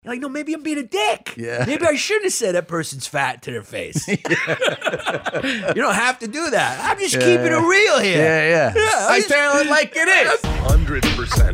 Like, no, maybe I'm being a dick. Yeah. Maybe I shouldn't have said that person's fat to their face. You don't have to do that. I'm just keeping it real here. Yeah. I tell it like it is. 100%.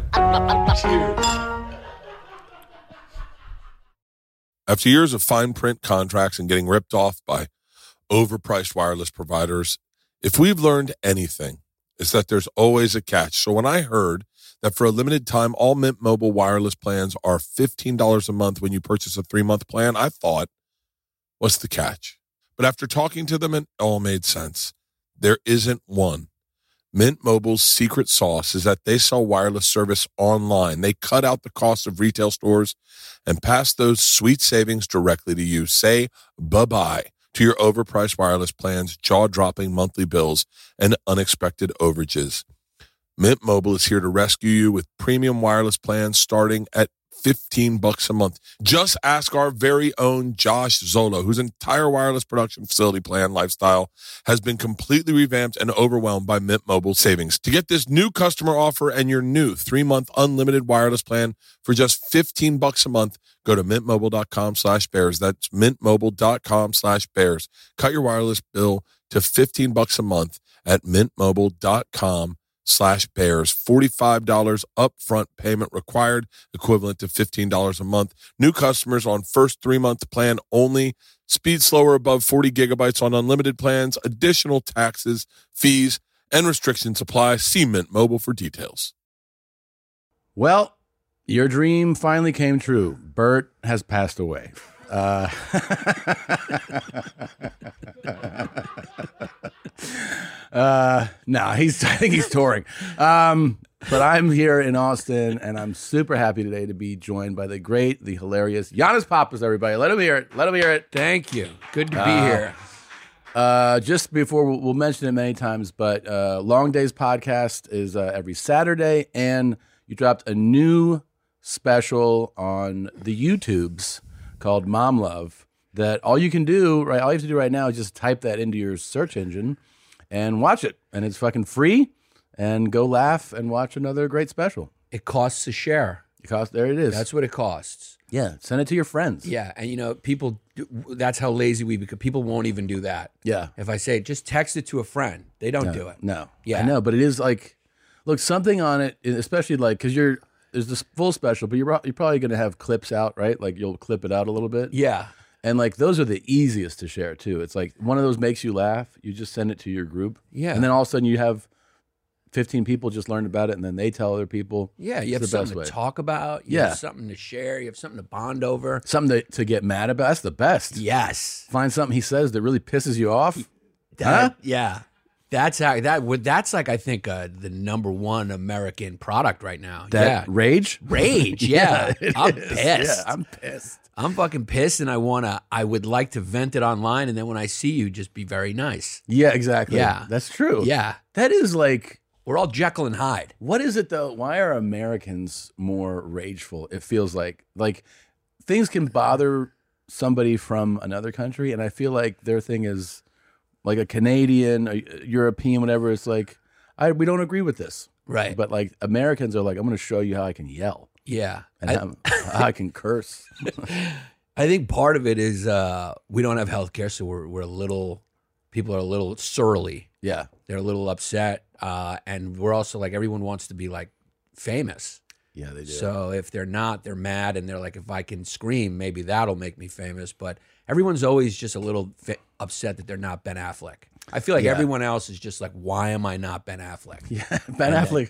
After years of fine print contracts and getting ripped off by overpriced wireless providers, if we've learned anything, it's that there's always a catch. So when I heard that for a limited time, all Mint Mobile wireless plans are $15 a month when you purchase a 3-month plan, I thought, what's the catch? But after talking to them, it all made sense. There isn't one. Mint Mobile's secret sauce is that they sell wireless service online. They cut out the cost of retail stores and pass those sweet savings directly to you. Say bye-bye to your overpriced wireless plans, jaw-dropping monthly bills, and unexpected overages. Mint Mobile is here to rescue you with premium wireless plans starting at $15 a month. Just ask our very own Josh Zola, whose entire wireless production facility plan lifestyle has been completely revamped and overwhelmed by Mint Mobile savings. To get this new customer offer and your new 3-month unlimited wireless plan for just $15 a month, go to mintmobile.com/bears. That's mintmobile.com/bears. Cut your wireless bill to $15 a month at mintmobile.com/bears. $45 upfront payment required, equivalent to $15 a month. New customers on first 3-month plan only. Speed slower above 40 gigabytes on unlimited plans. Additional taxes, fees, and restrictions apply. See Mint Mobile for details. Well, your dream finally came true. Bert has passed away. No, I think he's touring. But I'm here in Austin, and I'm super happy today to be joined by the great, the hilarious Giannis Papas, everybody. Let him hear it. Let him hear it. Thank you. Good to be here. Just before, we'll mention it many times, but Long Days podcast is every Saturday, and you dropped a new special on the YouTubes called Mom Love that all you can do, right? All you have to do right now is just type that into your search engine and watch it. And it's fucking free. And go laugh and watch another great special. It costs a share. There it is. That's what it costs. Yeah. Send it to your friends. Yeah. And, people, that's how lazy we become. People won't even do that. Yeah. If I say, just text it to a friend, they don't do it. No. Yeah. I know, but it is like, look, something on it, especially like, because there's this full special, but you're probably going to have clips out, right? Like you'll clip it out a little bit. Yeah. And like those are the easiest to share too. It's like one of those makes you laugh. You just send it to your group. Yeah. And then all of a sudden you have 15 people just learned about it, and then they tell other people. Yeah, you have something to talk about. You have something to share. You have something to bond over. Something to get mad about. That's the best. Yes. Find something he says that really pisses you off. Yeah. That's how that's like, I think, the number one American product right now. Rage? Rage, yeah. I'm pissed. Yeah, I'm pissed. I'm fucking pissed, and I would like to vent it online, and then when I see you, just be very nice. Yeah, exactly. Yeah. That's true. Yeah. That is like, we're all Jekyll and Hyde. what is it though? Why are Americans more rageful? It feels like things can bother somebody from another country, and I feel like their thing is like a Canadian, a European, whatever. It's like, we don't agree with this. Right. But like Americans are like, I'm going to show you how I can yell Yeah. and how I can curse. I think part of it is we don't have health care, so people are a little surly. Yeah. They're a little upset. And we're also like, everyone wants to be like famous. Yeah, they do. So if they're not, they're mad, and they're like, if I can scream, maybe that'll make me famous. But everyone's always just a little upset that they're not Ben Affleck. I feel like everyone else is just like, why am I not Ben Affleck? Yeah, Ben Affleck.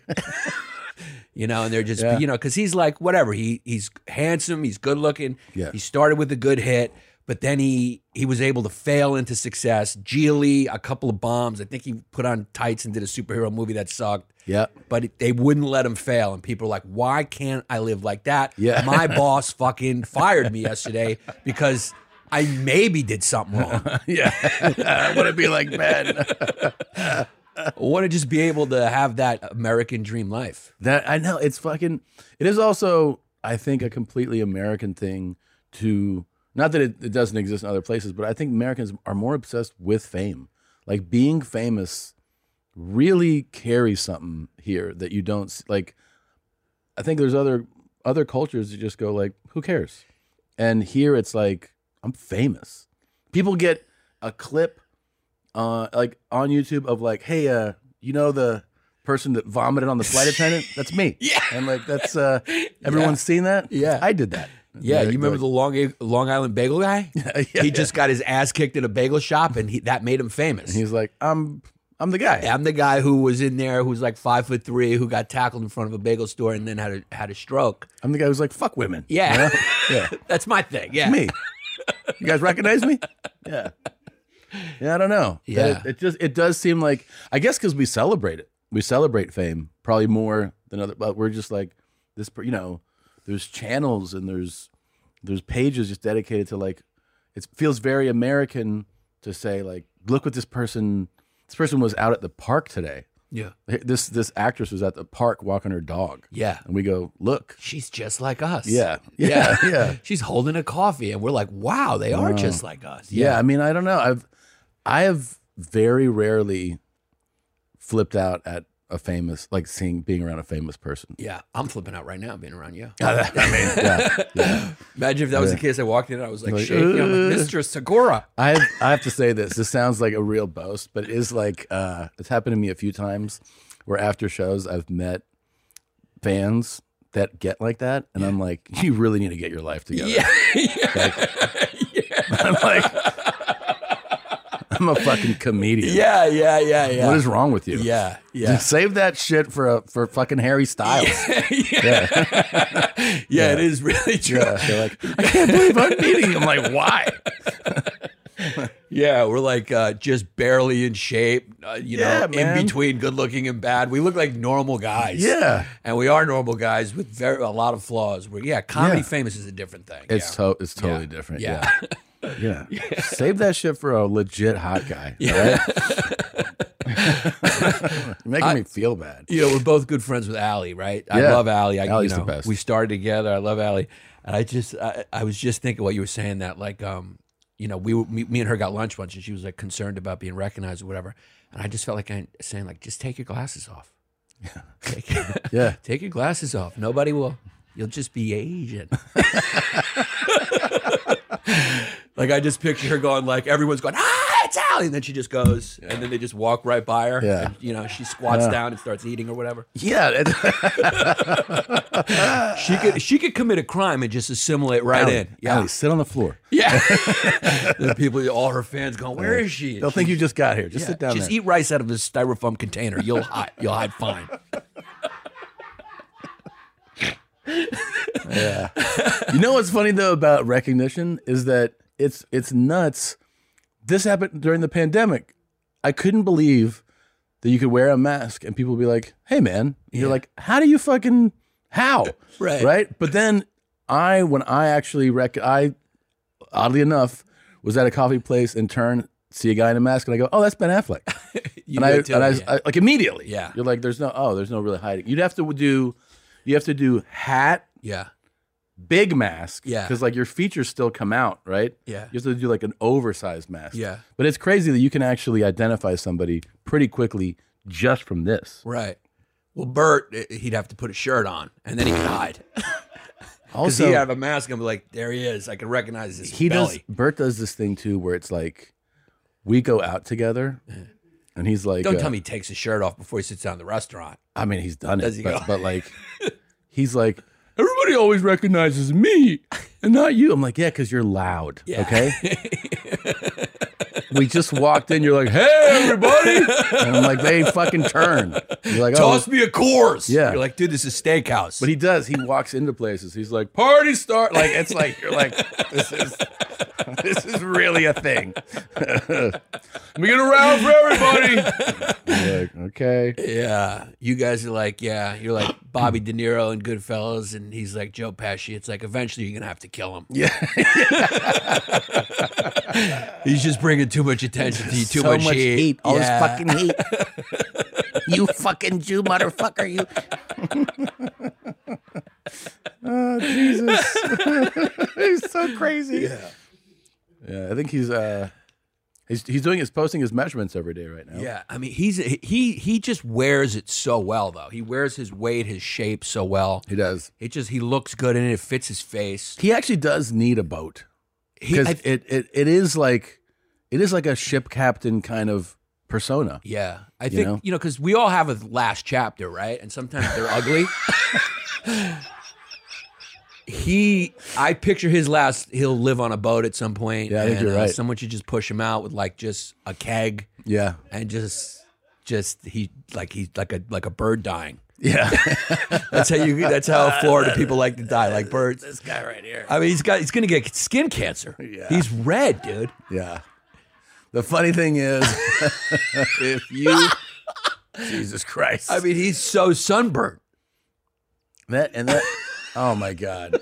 And they're just, because he's like, whatever. He's handsome. He's good looking. Yeah. He started with a good hit, but then he was able to fail into success. Geely, a couple of bombs. I think he put on tights and did a superhero movie that sucked. Yeah. But they wouldn't let him fail. And people are like, why can't I live like that? Yeah. My boss fucking fired me yesterday because I maybe did something wrong. Yeah. I want to be like Ben. I want to just be able to have that American dream life. That I know it is also, I think, a completely American thing to, not that it doesn't exist in other places, but I think Americans are more obsessed with fame. Like being famous really carries something here that you don't like. I think there's other cultures that just go like, who cares? And here it's like, I'm famous. People get a clip like on YouTube of like, hey, you know the person that vomited on the flight attendant? That's me. Yeah. And like, that's, everyone's seen that? Yeah. I did that. Yeah, Like, you remember the Long Island bagel guy? Yeah, He just got his ass kicked at a bagel shop, and that made him famous. He's like, I'm the guy. I'm the guy who was in there, who's like 5'3", who got tackled in front of a bagel store and then had a stroke. I'm the guy who's like, fuck women. Yeah, You know? Yeah. that's my thing. Yeah, Me. You guys recognize me? Yeah. Yeah, I don't know. Yeah. It does seem like, I guess because we celebrate it. We celebrate fame probably more than other, but we're just like this, you know, there's channels and there's pages just dedicated to like, it feels very American to say like, look what this person was out at the park today. Yeah, This actress was at the park walking her dog. yeah. And we go, look. She's just like us. Yeah. Yeah. Yeah. She's holding a coffee, and we're like, wow, they are just like us. Yeah, I mean, I don't know. I have very rarely flipped out at a famous, like being around a famous person. Yeah, I'm flipping out right now being around you. I mean, yeah. Imagine if that was the case. I walked in and I was like shaking. I'm like, Mr. Segura. I have to say this. This sounds like a real boast, but it is like it's happened to me a few times where after shows I've met fans that get like that, and I'm like, you really need to get your life together. Yeah. I'm like, I'm a fucking comedian. Yeah. What is wrong with you? Yeah. Just save that shit for fucking Harry Styles. Yeah, it is really true. Yeah, they're like, I can't believe I'm meeting you. I'm like, why? Yeah, we're like just barely in shape, Yeah, man. in between good looking and bad. We look like normal guys. Yeah. And we are normal guys with a lot of flaws. Comedy Yeah. famous is a different thing. It's totally Yeah. different. Yeah. Yeah. Save that shit for a legit hot guy. Yeah. Right? You're making me feel bad. We're both good friends with Allie, right? I Yeah. love Allie. Allie's the best. We started together. I love Allie. And I was just thinking what you were saying that like, me and her got lunch once and she was like concerned about being recognized or whatever. And I just felt like saying like, just take your glasses off. Yeah. Take your glasses off. Nobody will. You'll just be Asian. Like I just picture her going like everyone's going, it's Allie, and then she just goes, and then they just walk right by her. Yeah. And, she squats down and starts eating or whatever. Yeah. She could commit a crime and just assimilate right Allie, in. Yeah. Allie, sit on the floor. Yeah. The people, all her fans going, where is she? They'll think you just got here. Just sit down Just there. eat rice out of a styrofoam container. You'll hide fine. Yeah. You know what's funny though about recognition is that it's nuts. This happened during the pandemic. I couldn't believe that you could wear a mask and people would be like, "Hey man," and you're like, "How do you fucking how?" Right? But then when I actually I oddly enough was at a coffee place and see a guy in a mask and I go, "Oh, that's Ben Affleck." I like immediately. Yeah. You're like, there's no really hiding. You have to do hat, Yeah. big mask, Yeah. because like your features still come out, right? Yeah. You have to do like an oversized mask. Yeah. But it's crazy that you can actually identify somebody pretty quickly just from this. Right. Well, Bert, he'd have to put a shirt on and then he could hide. Because Also, he'd have a mask and be like, there he is. I can recognize his belly. Bert does this thing too where it's like we go out together and he's like, Don't tell me he takes his shirt off before he sits down in the restaurant. I mean, he's done Does it, he go? but like, he's like, everybody always recognizes me and not you. I'm like, yeah, because you're loud. Yeah. Okay. We just walked in. You're like, hey, everybody. And I'm like, they fucking turn. You're like, Toss me a Coors. Yeah. You're like, dude, this is steakhouse. But he does. He walks into places. He's like, party start. Like, it's like, you're like, this is really a thing. Let me get around for everybody. You're like, okay. Yeah. You guys are like, you're like Bobby De Niro in Goodfellas, and he's like Joe Pesci. It's like, eventually you're going to have to kill him. Yeah. He's just bringing too much attention to you, too So much heat. All Yeah. this fucking heat. You fucking Jew motherfucker, you. Oh, Jesus. He's so crazy. Yeah. Yeah, I think he's He's posting his measurements every day right now. Yeah, I mean, he just wears it so well, though. He wears his weight, his shape so well. He does. He looks good and it fits his face. He actually does need a boat because it is like a ship captain kind of persona. Yeah, I think because we all have a last chapter, right? And sometimes they're ugly. I picture his last. He'll live on a boat at some point. Yeah, I think you're right. Someone should just push him out with like just a keg. Yeah, and just he's like a bird dying. Yeah, That's how Florida people like to die, like birds. This guy right here. I mean, he's gonna get skin cancer. Yeah. He's red, dude. Yeah. The funny thing is, if you, Jesus Christ, I mean, he's so sunburnt. that. Oh my God.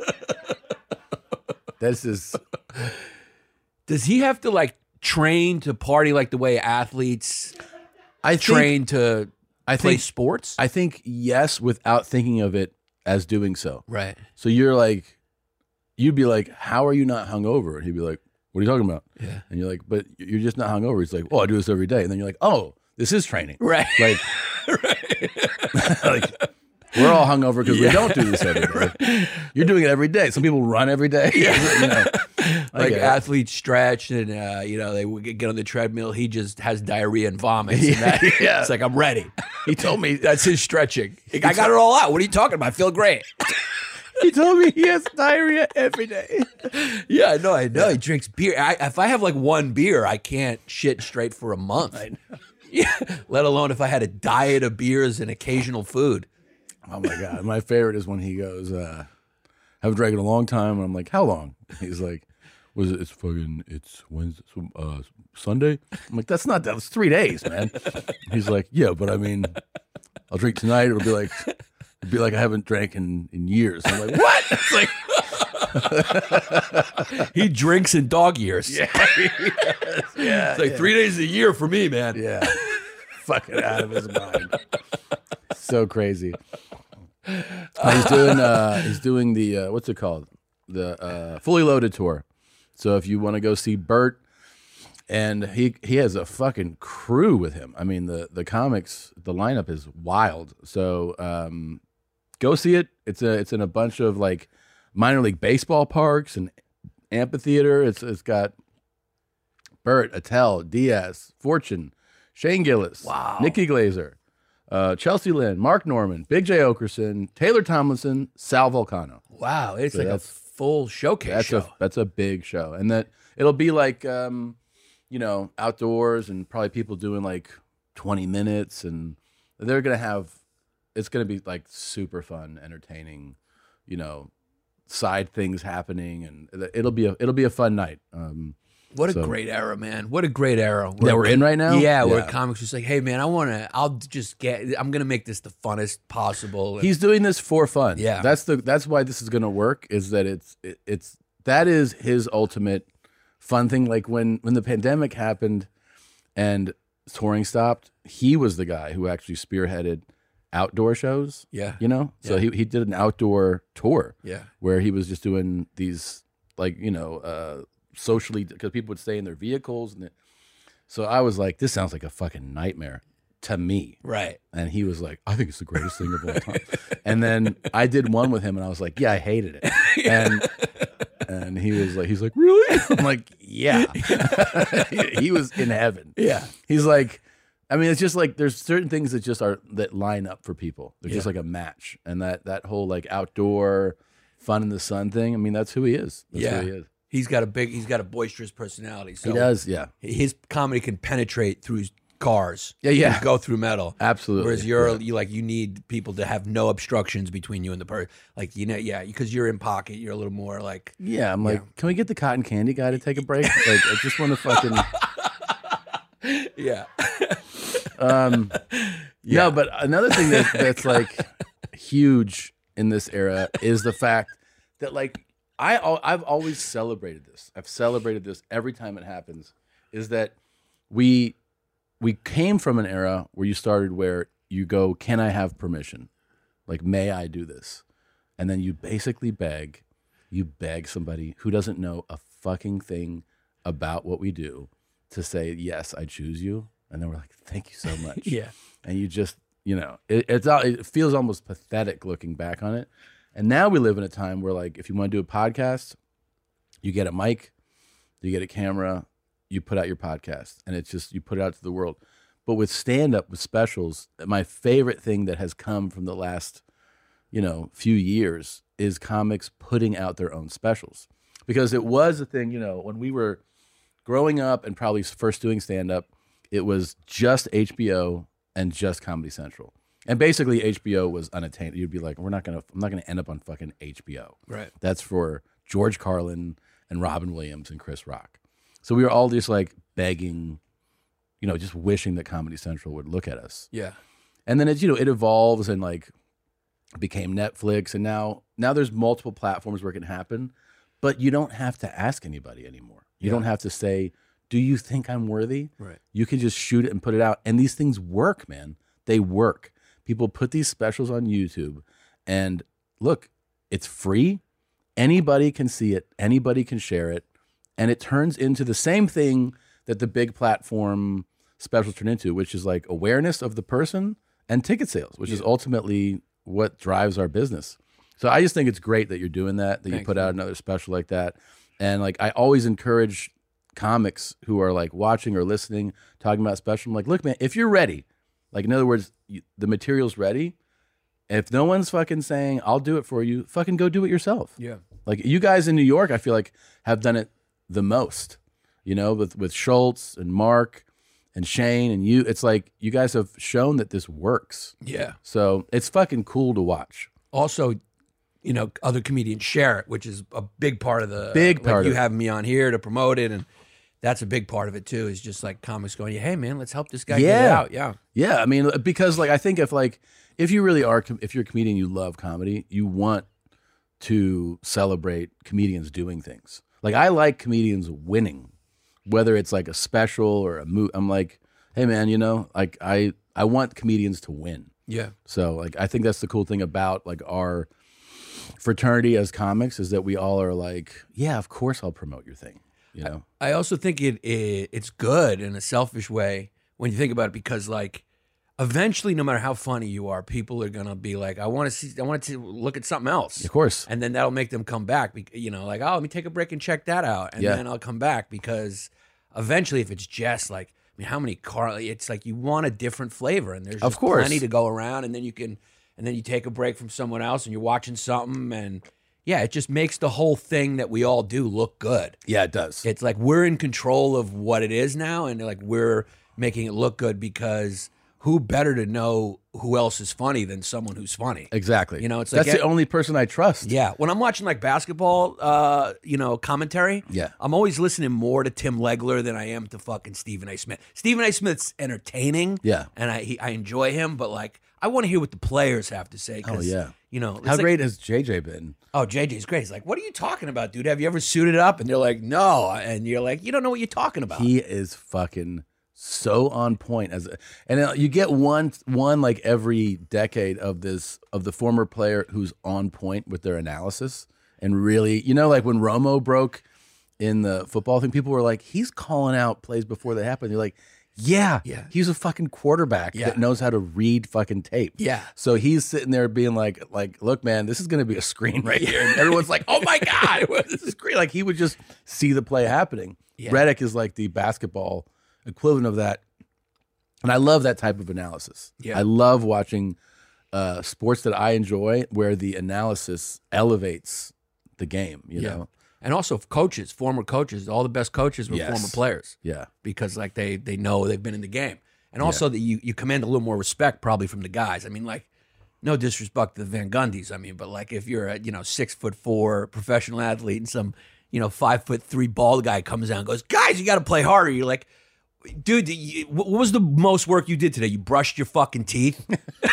This is. Does he have to like train to party like the way athletes train to play sports? I think yes, without thinking of it as doing so. Right. So you'd be like, how are you not hungover? And he'd be like, what are you talking about? Yeah. And you're like, but you're just not hungover. He's like, oh, I do this every day. And then you're like, oh, this is training. Right. Like, like we're all hungover because we don't do this every day. Right. You're doing it every day. Some people run every day. Yeah. Like athletes stretch and they would get on the treadmill. He just has diarrhea and vomits. Yeah. It's like, I'm ready. He told me that's his stretching. I got it all out. What are you talking about? I feel great. He told me he has diarrhea every day. Yeah, I know. He drinks beer. If I have like one beer, I can't shit straight for a month. I know. Yeah, let alone if I had a diet of beers and occasional food. Oh my God. My favorite is when he goes, haven't drank in a long time. And I'm like, how long? He's like, it's Wednesday, Sunday. I'm like, that's 3 days, man. He's like, yeah, but I mean, I'll drink tonight. It'll be like I haven't drank in years. I'm like, what? It's like, he drinks in dog years. yeah. It's like 3 days a year for me, man. Yeah. Fucking out of his mind. So crazy. He's doing the what's it called? The Fully Loaded tour. So if you want to go see Bert, and he has a fucking crew with him. I mean, the comics, the lineup is wild. So go see it. It's in a bunch of like minor league baseball parks and amphitheater. It's got Bert, Attell, Diaz, Fortune, Shane Gillis, Nikki Glazer, Chelsea Lynn, Mark Norman, Big J. Okerson, Taylor Tomlinson, Sal Vulcano. Wow, it's so like a full showcase show. That's a big show. And that it'll be like outdoors and probably people doing like 20 minutes, and they're going to have, it's going to be like super fun, entertaining, side things happening, and it'll be a fun night. What a great era, man. What a great era. That we're in right now? Yeah, where comics just like, hey, man, I'm going to make this the funnest possible. He's doing this for fun. Yeah. That's why this is going to work, is that that is his ultimate fun thing. Like when the pandemic happened and touring stopped, he was the guy who actually spearheaded outdoor shows. Yeah. So he did an outdoor tour. Yeah. Where he was just doing these socially, because people would stay in their vehicles, and so I was like, this sounds like a fucking nightmare to me. Right. And he was like, I think it's the greatest thing of all time. And then I did one with him, and I was like, yeah, I hated it. And he's like, really? I'm like, yeah. He was in heaven. Yeah. He's like, I mean, it's just like there's certain things that line up for people. They're just like a match, and that whole like outdoor fun in the sun thing. I mean, that's who he is. That's who he is. He's got a boisterous personality. So he does, yeah. His comedy can penetrate through cars. Yeah. And go through metal. Absolutely. Whereas you need people to have no obstructions between you and the person. Like, because you're in pocket, you're a little more like. Yeah, I'm like, can we get the cotton candy guy to take a break? Like, I just want to fucking. Yeah. No, but another thing that's like huge in this era is the fact that like I've always celebrated this. I've celebrated this every time it happens. Is that we came from an era where you started where you go, can I have permission? Like, may I do this? And then you basically beg somebody who doesn't know a fucking thing about what we do, to say, yes, I choose you. And then we're like, thank you so much. Yeah. And you just, it feels almost pathetic looking back on it. And now we live in a time where, like, if you want to do a podcast, you get a mic, you get a camera, you put out your podcast, and it's just, you put it out to the world. But with stand-up, with specials, my favorite thing that has come from the last, few years is comics putting out their own specials. Because it was a thing, when we were growing up and probably first doing stand-up, it was just HBO and just Comedy Central. And basically HBO was unattainable. You'd be like, I'm not gonna end up on fucking HBO. Right. That's for George Carlin and Robin Williams and Chris Rock. So we were all just like begging, just wishing that Comedy Central would look at us. Yeah. And then it evolves and like became Netflix, and now there's multiple platforms where it can happen, but you don't have to ask anybody anymore. You don't have to say, do you think I'm worthy? Right. You can just shoot it and put it out. And these things work, man. They work. People put these specials on YouTube, and look, it's free. Anybody can see it. Anybody can share it. And it turns into the same thing that the big platform specials turn into, which is like awareness of the person and ticket sales, which is ultimately what drives our business. So I just think it's great that you're doing that you put out another special like that. And like, I always encourage comics who are like watching or listening, talking about special. I'm like, look, man, if you're ready, like, in other words, the material's ready. If no one's fucking saying, I'll do it for you, fucking go do it yourself. Yeah. Like, you guys in New York, I feel like, have done it the most, with Schultz and Mark and Shane and you. It's like, you guys have shown that this works. Yeah. So it's fucking cool to watch. Also, other comedians share it, which is a big part of the Big part like you of it. having me on here to promote it, and that's a big part of it too. Is just like comics going, hey man, let's help this guy get it out. Yeah. Yeah. I mean, because like, I think if you really are, if you're a comedian, you love comedy, you want to celebrate comedians doing things. Like, I like comedians winning, whether it's like a special or a movie. I'm like, hey man, like I want comedians to win. Yeah. So like, I think that's the cool thing about like our fraternity as comics, is that we all are like, yeah, of course I'll promote your thing. I also think it's good in a selfish way when you think about it, because like eventually, no matter how funny you are, people are gonna be like, I want to look at something else. Of course. And then that'll make them come back. Like, oh, let me take a break and check that out, and then I'll come back, because eventually, if it's just like, I mean, how many it's like you want a different flavor, and there's Of just course. plenty to go around, and then you take a break from someone else, and you're watching something, and yeah, it just makes the whole thing that we all do look good. Yeah, it does. It's like we're in control of what it is now, and like we're making it look good, because who better to know who else is funny than someone who's funny? Exactly. It's like that's the only person I trust. Yeah, when I'm watching like basketball, commentary, Yeah. I'm always listening more to Tim Legler than I am to fucking Stephen A. Smith. Stephen A. Smith's entertaining, Yeah. and I enjoy him, but like I want to hear what the players have to say. 'Cause, Oh, yeah. it's How like, great has JJ been? Oh, JJ's great. He's like, what are you talking about, dude? Have you ever suited up? And they're like, no. And you're like, you don't know what you're talking about. He is fucking so on point. And you get one like every decade of the former player who's on point with their analysis, and really, like when Romo broke in the football thing, people were like, he's calling out plays before they happen. You're like, yeah, he's a fucking quarterback that knows how to read fucking tape. Yeah. So he's sitting there being like, look, man, this is going to be a screen right here. And everyone's like, oh my God, this is great. Like, he would just see the play happening. Yeah. Reddick is like the basketball equivalent of that. And I love that type of analysis. Yeah. I love watching sports that I enjoy where the analysis elevates the game, you know? And also coaches, former coaches, all the best coaches were Yes. former players. Yeah. Because like they know they've been in the game. And also that you command a little more respect probably from the guys. I mean, like, no disrespect to the Van Gundys. I mean, but like if you're a 6'4" professional athlete and some 5'3" bald guy comes out and goes, guys, you got to play harder. You're like, dude, what was the most work you did today? You brushed your fucking teeth?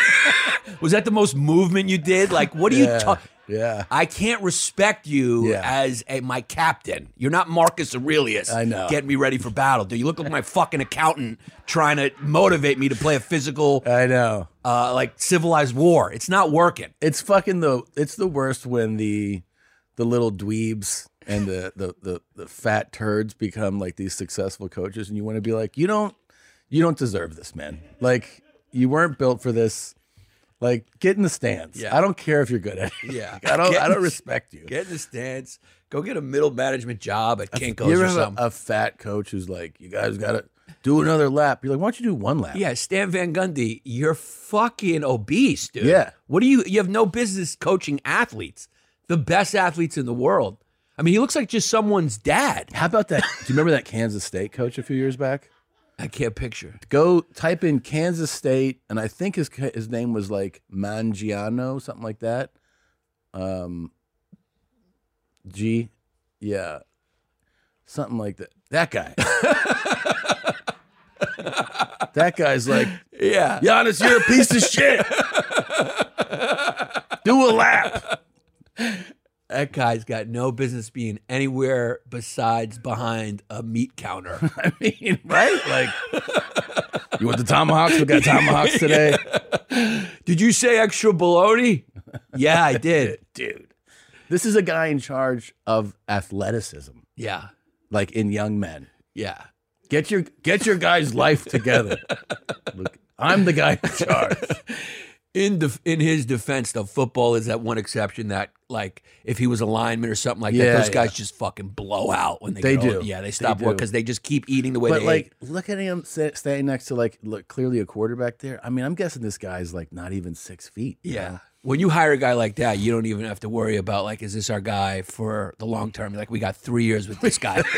Was that the most movement you did? Like, what are you talking? Yeah. I can't respect you as my captain. You're not Marcus Aurelius. I know. Getting me ready for battle. Do you look like my fucking accountant trying to motivate me to play a physical, I know. like civilized war? It's not working. It's the worst when the little dweebs and the fat turds become like these successful coaches, and you want to be like, you don't deserve this, man. Like, you weren't built for this. Like, get in the stands. Yeah. I don't care if you're good at it. Yeah. I don't respect you. Get in the stands. Go get a middle management job at Kinko's You ever or have something. a fat coach who's like, you guys got to do another lap? You're like, why don't you do one lap? Yeah, Stan Van Gundy, you're fucking obese, dude. Yeah. What do you have no business coaching athletes, the best athletes in the world. I mean, he looks like just someone's dad. How about that? Do you remember that Kansas State coach a few years back? I can't picture. Go type in Kansas State, and I think his name was like Mangiano, something like that. Something like that. That guy. That guy's like, Yeah. Giannis, you're a piece of shit. Do a lap. That guy's got no business being anywhere besides behind a meat counter. I mean, right? Like, you want the tomahawks? We got tomahawks today. Did you say extra bologna? Yeah, I did. Dude, this is a guy in charge of athleticism, Yeah. like in young men. Yeah. Get your guy's life together. Look, I'm the guy in charge. In his defense, though, football is that one exception that, like, if he was a lineman or something like that, Yeah, those guys just fucking blow out when They get do. old. Yeah, they stop They work do. because they just keep eating the way But they like, ate. look at him staying next to look clearly a quarterback there. I mean, I'm guessing this guy's like not even 6 feet. you Yeah. know? When you hire a guy like that, you don't even have to worry about, like, is this our guy for the long term? Like, we got 3 years with this guy.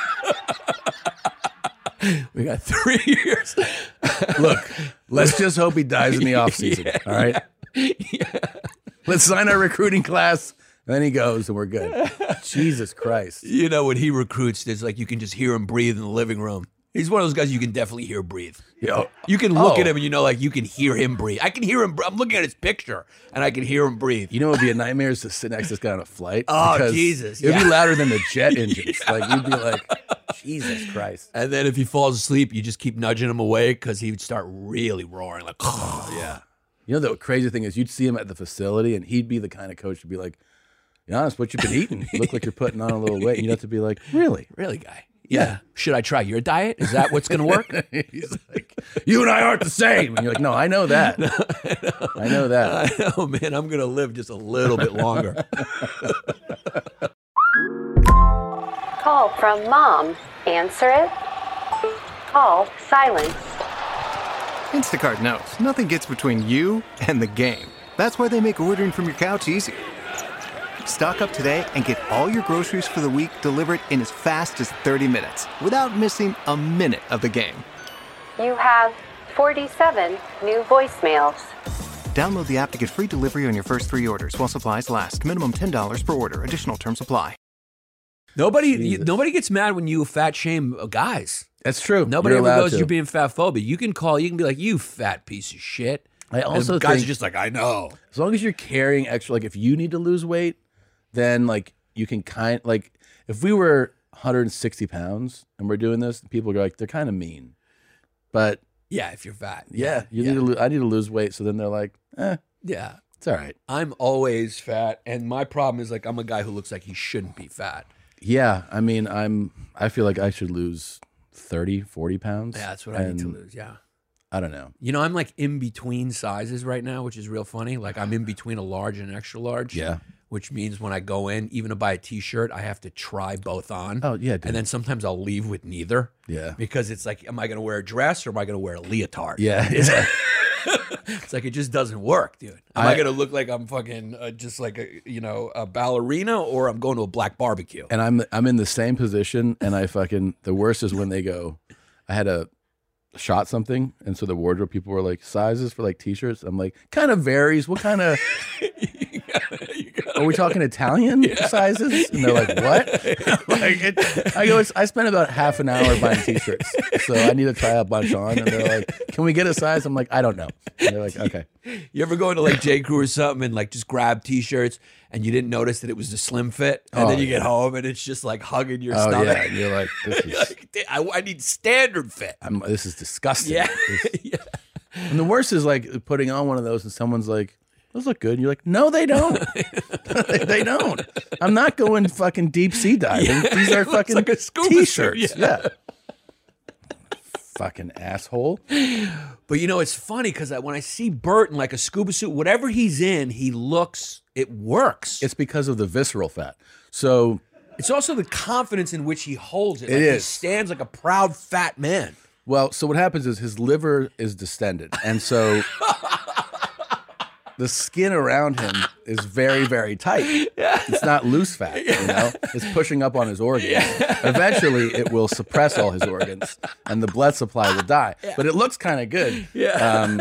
We got 3 years. Look, let's just hope he dies in the offseason. Yeah. All right. Let's sign our recruiting class. Then he goes, and we're good. Jesus Christ. You know, when he recruits, there's like you can just hear him breathe in the living room. He's one of those guys you can definitely hear breathe. Yo. You can look Oh. at him and you know, like, you can hear him breathe. I can hear him. I'm looking at his picture and I can hear him breathe. You know what would be a nightmare is to sit next to this guy on a flight. Oh, because Jesus, It'd be yeah. louder than the jet engines. Like, you'd be like, Jesus Christ. And then if he falls asleep, you just keep nudging him awake because he would start really roaring. Like, Yeah. You know, the crazy thing is you'd see him at the facility, and he'd be the kind of coach to be like, be honest, what you been eating? You look like you're putting on a little weight. And you'd have to be like, really? really, guy? Yeah. Should I try your diet? Is that what's going to work? He's like, you and I aren't the same. And you're like, no, I know that. I know that. I know, man. I'm going to live just a little bit longer. Call from mom. Answer it. Call silenced. Instacart knows nothing gets between you and the game. That's why they make ordering from your couch easy. Stock up today and get all your groceries for the week delivered in as fast as 30 minutes without missing a minute of the game. You have 47 new voicemails. Download the app to get free delivery on your first 3 orders while supplies last. Minimum $10 per order. Additional terms apply. Nobody gets mad when you fat shame guys. That's true. Nobody You're ever allowed goes, to. you're being fat phobic. You can be like, you fat piece of shit. I also and guys think are just like, I know. as long as you're carrying extra, like if you need to lose weight, then like you can like if we were 160 pounds and we're doing this, people are like, they're kind of mean. But Yeah, if you're fat. yeah, I need to lose weight. So then they're like, Yeah. it's all right. I'm always fat. And my problem is, like, I'm a guy who looks like he shouldn't be fat. Yeah, I mean, I feel like I should lose 30, 40 pounds. Yeah, that's what I need to and lose. Yeah. I don't know. You know, I'm like in between sizes right now, which is real funny. Like, I'm in between a large and an extra large. Yeah. Which means when I go in, even to buy a t-shirt, I have to try both on. Oh, yeah, dude. And then sometimes I'll leave with neither. Yeah. Because it's like, am I going to wear a dress or am I going to wear a leotard? Yeah. yeah. It's like, it just doesn't work, dude. Am I going to look like I'm fucking just like a ballerina, or I'm going to a black barbecue? And I'm in the same position, and the worst is when they go, I had a shot something, and so the wardrobe people were like, sizes for like t-shirts. I'm like, kind of varies. What kind of are we talking Italian sizes? And they're like, what? I spent about half an hour buying t-shirts, so I need to try a bunch on. And they're like, can we get a size? I'm like, I don't know. And they're like, okay. You ever go into like J. Crew or something and like just grab t-shirts and you didn't notice that it was the slim fit, and then you get home and it's just like hugging your Oh stomach. yeah, and you're like, this is Like, I need standard fit. this is disgusting. Yeah. This- And the worst is like putting on one of those and someone's like, those look good. And you're like, no, they don't. They don't. I'm not going fucking deep sea diving. Yeah, These are it looks fucking like a scuba T-shirts. suit, Yeah. Fucking asshole. But you know, it's funny because when I see Bert in like a scuba suit, whatever he's in, it works. It's because of the visceral fat. So It's also the confidence in which he holds it. It Like, is. He stands like a proud fat man. Well, so what happens is his liver is distended, and so the skin around him is very, very tight. It's not loose fat, you know? It's pushing up on his organs. Eventually, it will suppress all his organs, and the blood supply will die. But it looks kind of good. Yeah.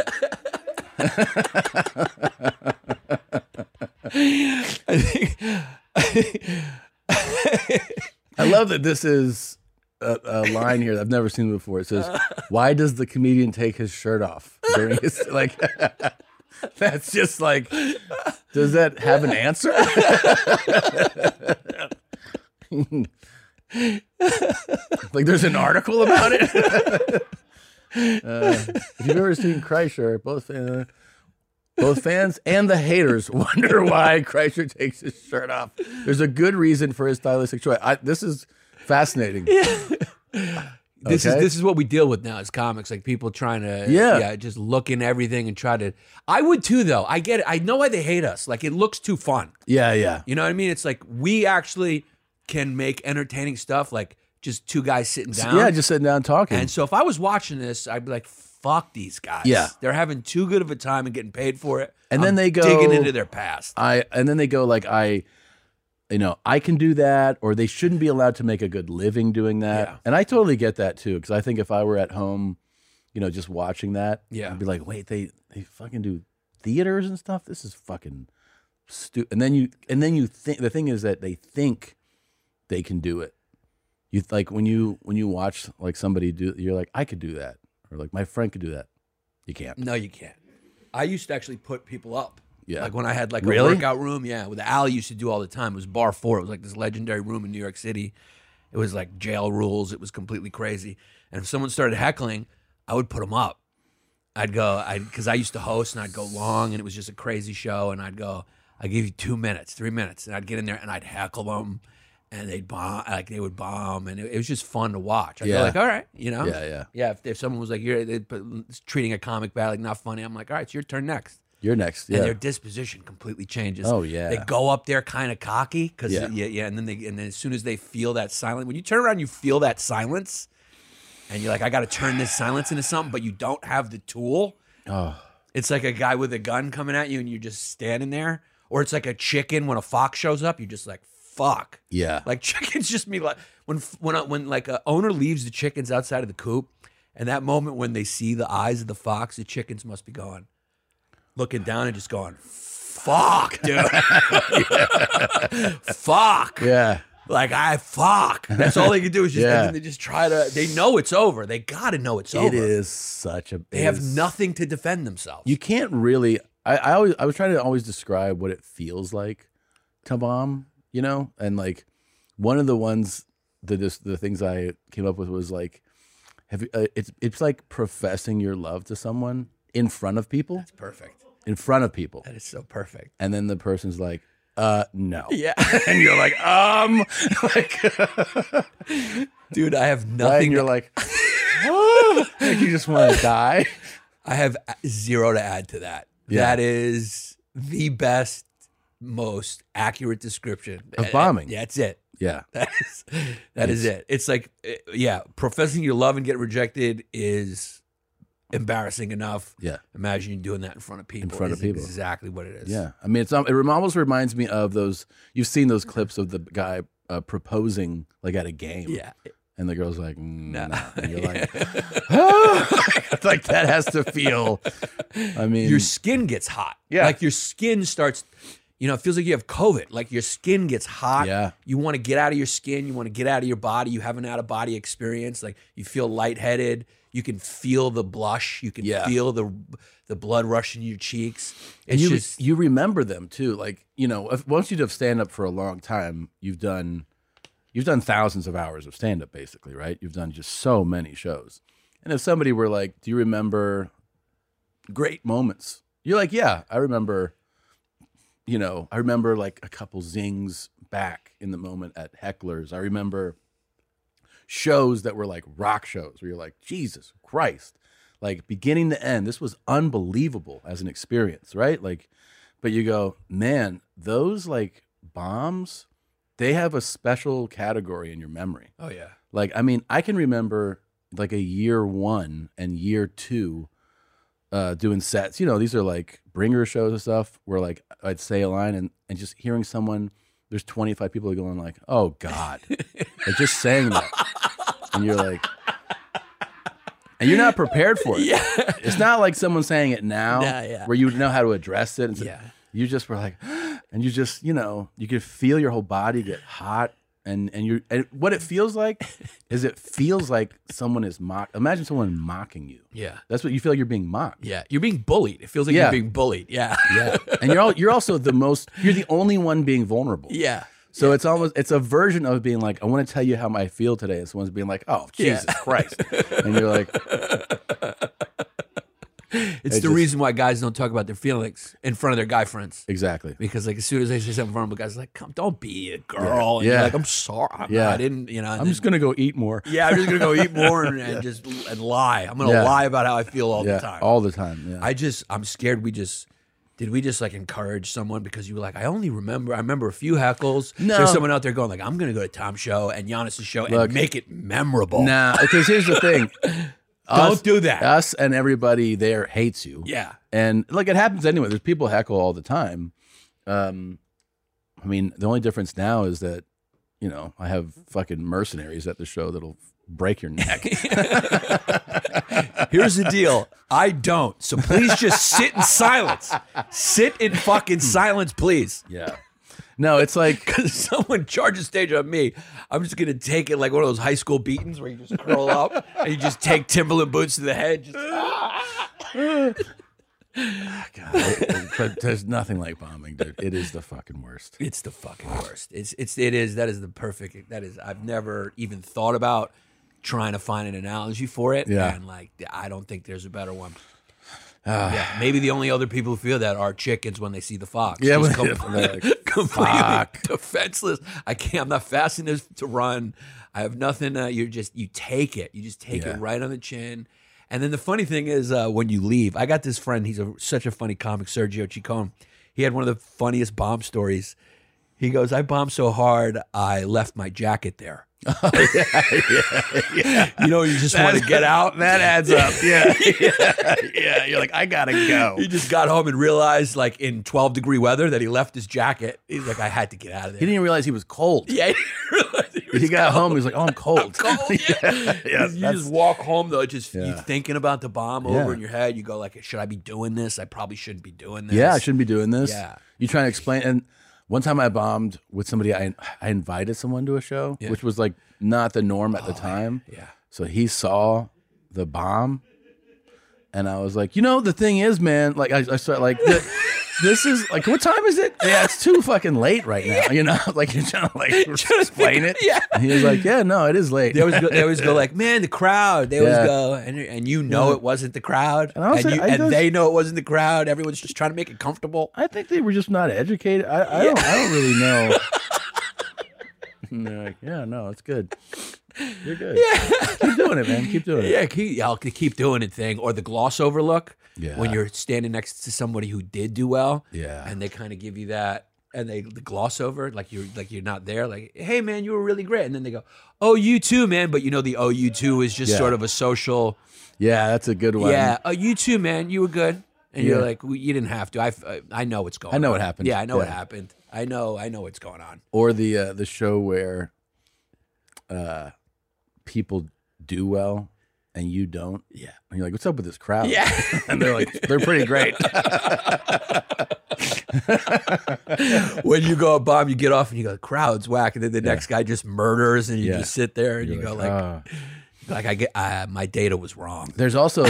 I love that this is a line here that I've never seen before. It says, "Why does the comedian take his shirt off during his like?" That's just like, does that have an answer? Like, there's an article about it. If you've ever seen Kreischer, both fans and the haters wonder why Kreischer takes his shirt off. There's a good reason for his stylistic choice. This is fascinating. This Okay. is what we deal with now as comics, like people trying to just look in everything and try to. I would too, though. I get it. I know why they hate us. Like, it looks too fun. Yeah. You know what I mean? It's like we actually can make entertaining stuff, like just two guys sitting down. Yeah, just sitting down talking. And so if I was watching this, I'd be like, "Fuck these guys! Yeah. They're having too good of a time and getting paid for it." And then I'm they go- digging into their past. and then they go like, I can do that, or they shouldn't be allowed to make a good living doing that. Yeah. And I totally get that too, because I think if I were at home, just watching that, Yeah. I'd be like, wait, they fucking do theaters and stuff. This is fucking stupid. And then you think the thing is that they think they can do it. You like when you watch like somebody do, you're like, I could do that, or like my friend could do that. You can't. No, you can't. I used to actually put people up. Yeah. Like when I had like Really? a workout room, with Al used to do all the time. It was Bar 4. It was like this legendary room in New York City. It was like jail rules. It was completely crazy. And if someone started heckling, I would put them up. Because I used to host and I'd go long and it was just a crazy show. And I'd go, I give you 2 minutes, 3 minutes. And I'd get in there and I'd heckle them and they'd bomb, like they would bomb. And it was just fun to watch. I'd go like, all right, Yeah. Yeah, if someone was like, you're treating a comic bad, like not funny, I'm like, all right, it's your turn next. You're next. Yeah. And their disposition completely changes. Oh, yeah. They go up there kind of cocky because Yeah. and then as soon as they feel that silence, when you turn around, you feel that silence, and you're like, I got to turn this silence into something, but you don't have the tool. Oh. It's like a guy with a gun coming at you, and you're just standing there, or it's like a chicken when a fox shows up, you're just like, fuck. Yeah. Like chickens just me like when like a owner leaves the chickens outside of the coop, and that moment when they see the eyes of the fox, the chickens must be going. Looking down and just going, fuck, dude. Fuck. Yeah. Like, fuck. That's all they can do is just, Yeah. and then they just try to, they know it's over. They got to know it's over. It is such a. They have nothing to defend themselves. You can't really. I was trying to always describe what it feels like to bomb, and like one of the ones the things I came up with was like, it's like professing your love to someone in front of people. That's perfect. In front of people, That is so perfect. and then the person's like, no. Yeah. And you're like, like, Dude, I have right? nothing. And you're like, like you just want to die. I have zero to add to that. Yeah. That is the best, most accurate description Of bombing. Yeah, that's it. Yeah. That is it. It's like, professing your love and getting rejected is embarrassing enough. Yeah. Imagine you doing that in front of people. In front of is people. Exactly what it is. Yeah, I mean, it almost reminds me of those. You've seen those clips of the guy proposing like at a game. Yeah. And the girl's like, no. And you're like, it's like that has to feel. I mean, Your skin gets hot. Yeah. Like your skin starts, it feels like you have COVID. Like your skin gets hot. Yeah. You want to get out of your skin. You want to get out of your body. You have an out of body experience. Like you feel lightheaded. You can feel the blush. You can feel the blood rushing your cheeks. and It's you remember them too. Like once you've stand up for a long time, you've done thousands of hours of stand up, basically, right? You've done just so many shows. And if somebody were like, "Do you remember great moments?" You're like, "Yeah, I remember." you know, I remember like a couple zings back in the moment at Hecklers. I remember shows that were like rock shows where you're like, Jesus Christ, like beginning to end, this was unbelievable as an experience, right? Like, but you go, man, those like bombs, they have a special category in your memory. Oh yeah. Like, I mean, I can remember like a year 1 and year 2 doing sets. You know, these are like bringer shows and stuff where like I'd say a line and just hearing someone, there's 25 people going like, oh God, like just saying that. And you're like, and you're not prepared for it. Yeah. It's not like someone saying it now Yeah. where you know how to address it. And so Yeah. you just were like, and you just, you know, you could feel your whole body get hot. And what it feels like is it feels like someone is imagine someone mocking you. Yeah. That's what you feel like you're being mocked. Yeah. You're being bullied. It feels like Yeah. you're being bullied. Yeah. Yeah. And you're also you're the only one being vulnerable. Yeah. So it's a version of being like, I want to tell you how I feel today. And someone's being like, oh, Jesus Christ. And you're like, It's the reason why guys don't talk about their feelings in front of their guy friends. exactly. Because like as soon as they say something vulnerable, guys are like, "Come, don't be a girl." And Yeah. you're like, "I'm sorry. I didn't. You know, I'm just going to go eat more. yeah, I'm just gonna go eat more and just lie. I'm gonna Yeah. lie about how I feel all Yeah, the time. all the time. Yeah. I'm scared. Did we just like encourage someone because you were like, I remember a few heckles. No. There's someone out there going like, I'm gonna go to Tom's show and Giannis's show Look. and make it memorable. Nah, because here's the thing. Don't do that. Us and everybody there hates you. Yeah. And like it happens anyway. There's people heckle all the time. I mean, the only difference now is that, you know, I have fucking mercenaries at the show that'll break your neck. Here's the deal. I don't. So please just sit in silence. Sit in fucking silence, please. Yeah. No, it's like Because someone charges stage on me, I'm just gonna take it like one of those high school beatings where you just curl up and you just take Timberland boots to the head. but there's nothing like bombing, dude. It is the fucking worst. It's the fucking worst. That is the perfect. I've never even thought about trying to find an analogy for it. Yeah. And like I don't think there's a better one. Yeah, maybe the only other people who feel that are chickens when they see the fox. Yeah, Just when they're like, completely "Fuck." defenseless. I'm not fast enough to run. I have nothing. You take it. You just take Yeah. it right on the chin. And then the funny thing is when you leave, I got this friend. He's such a funny comic, Sergio Chicon. He had one of the funniest bomb stories. He goes, I bombed so hard, I left my jacket there. You know, you just want to get out. That adds up. Yeah. Yeah. You're like, I gotta go. He just got home and realized, like in 12-degree weather, that he left his jacket. He's like, I had to get out of there. He didn't even realize he was cold. Yeah, he didn't realize he was He got cold. home. He was like, oh, I'm cold. Cold, yeah. Yeah, You just walk home though, you're Yeah. thinking about the bomb Yeah. over in your head. You go like, should I be doing this? I probably shouldn't be doing this. Yeah, I shouldn't be doing this. Yeah. You trying to explain. And one time I bombed with somebody, I invited someone to a show, which was like not the norm at the time. Yeah. So he saw the bomb, and I was like, you know, the thing is, man, like I started like, this is like, what time is it? Yeah, it's too fucking late right now. You know, like you're trying to like explain it. Yeah. And he was like, yeah, no, it is late. They always go like, man, the crowd. They always Yeah. go, and you know it wasn't the crowd, And I was like, and they know it wasn't the crowd. Everyone's just trying to make it comfortable. I think they were just not educated. I don't really know. And they're like, yeah, no, it's good. You're good. Yeah. Keep doing it, man. Keep doing it. Yeah, I'll keep doing it thing. Or the gloss over look. Yeah. When you're standing next to somebody who did do well. Yeah. And they kind of give you that, and the gloss over, like you're not there. Like, hey man, you were really great. And then they go, oh, you too, man. But you know the you too is just Yeah. sort of a social. Yeah, that's a good one. Yeah. Oh, you too, man. You were good. And Yeah. you're like, well, you didn't have to. I know what's going on. I know what happened. Yeah, I know what Yeah. happened. I know what's going on. Or the show where people do well and you don't. Yeah. And you're like, what's up with this crowd? Yeah. And they're like, they're pretty great. When you go a bomb, you get off and you go, crowd's whack, and then the next guy just murders, and you Yeah. just sit there and You're you go like, like I get my data was wrong. There's also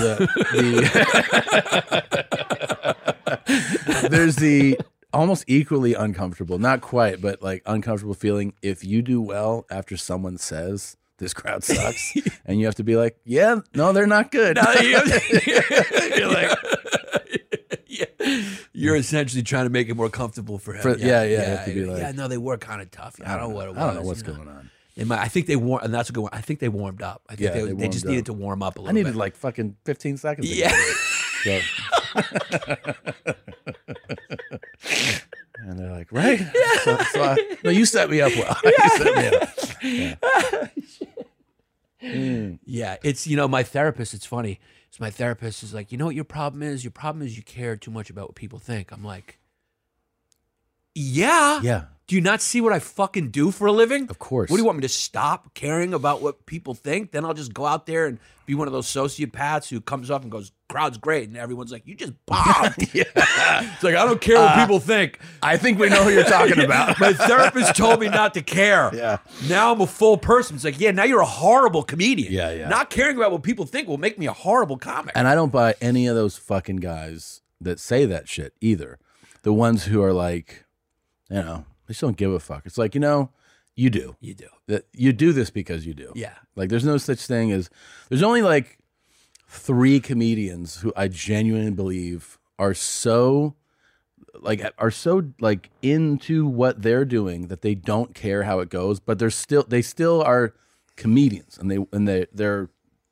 there's the almost equally uncomfortable, not quite, but like uncomfortable feeling if you do well after someone says this crowd sucks, and you have to be like, yeah, no, they're not good. You're like, You're essentially trying to make it more comfortable for him. You have to be like, yeah, no, they were kind of tough. I don't know what it was. I don't know what's going on. I think they warmed, and that's a good one. I think they warmed up. I think they just needed to warm up a little I needed bit. like fucking 15 seconds. Yeah. So. And they're like, right? Yeah. No, you set me up well. You set me up. Yeah. Yeah, it's, my therapist, it's funny. So my therapist is like, you know what your problem is? Your problem is you care too much about what people think. I'm like, yeah. Yeah. Do you not see what I fucking do for a living? Of course. What do you want me to stop caring about what people think? Then I'll just go out there and be one of those sociopaths who comes up and goes, crowd's great. And everyone's like, you just bombed. Yeah. It's like, I don't care what people think. I think we know who you're talking about. My therapist told me not to care. Yeah. Now I'm a full person. It's like, yeah, now you're a horrible comedian. Yeah. Not caring about what people think will make me a horrible comic. And I don't buy any of those fucking guys that say that shit either. The ones who are like, they just don't give a fuck. It's like, you do. You do. That you do this because you do. Yeah. Like there's no such thing as, there's only like 3 comedians who I genuinely believe are so into what they're doing that they don't care how it goes, but they still are comedians, and their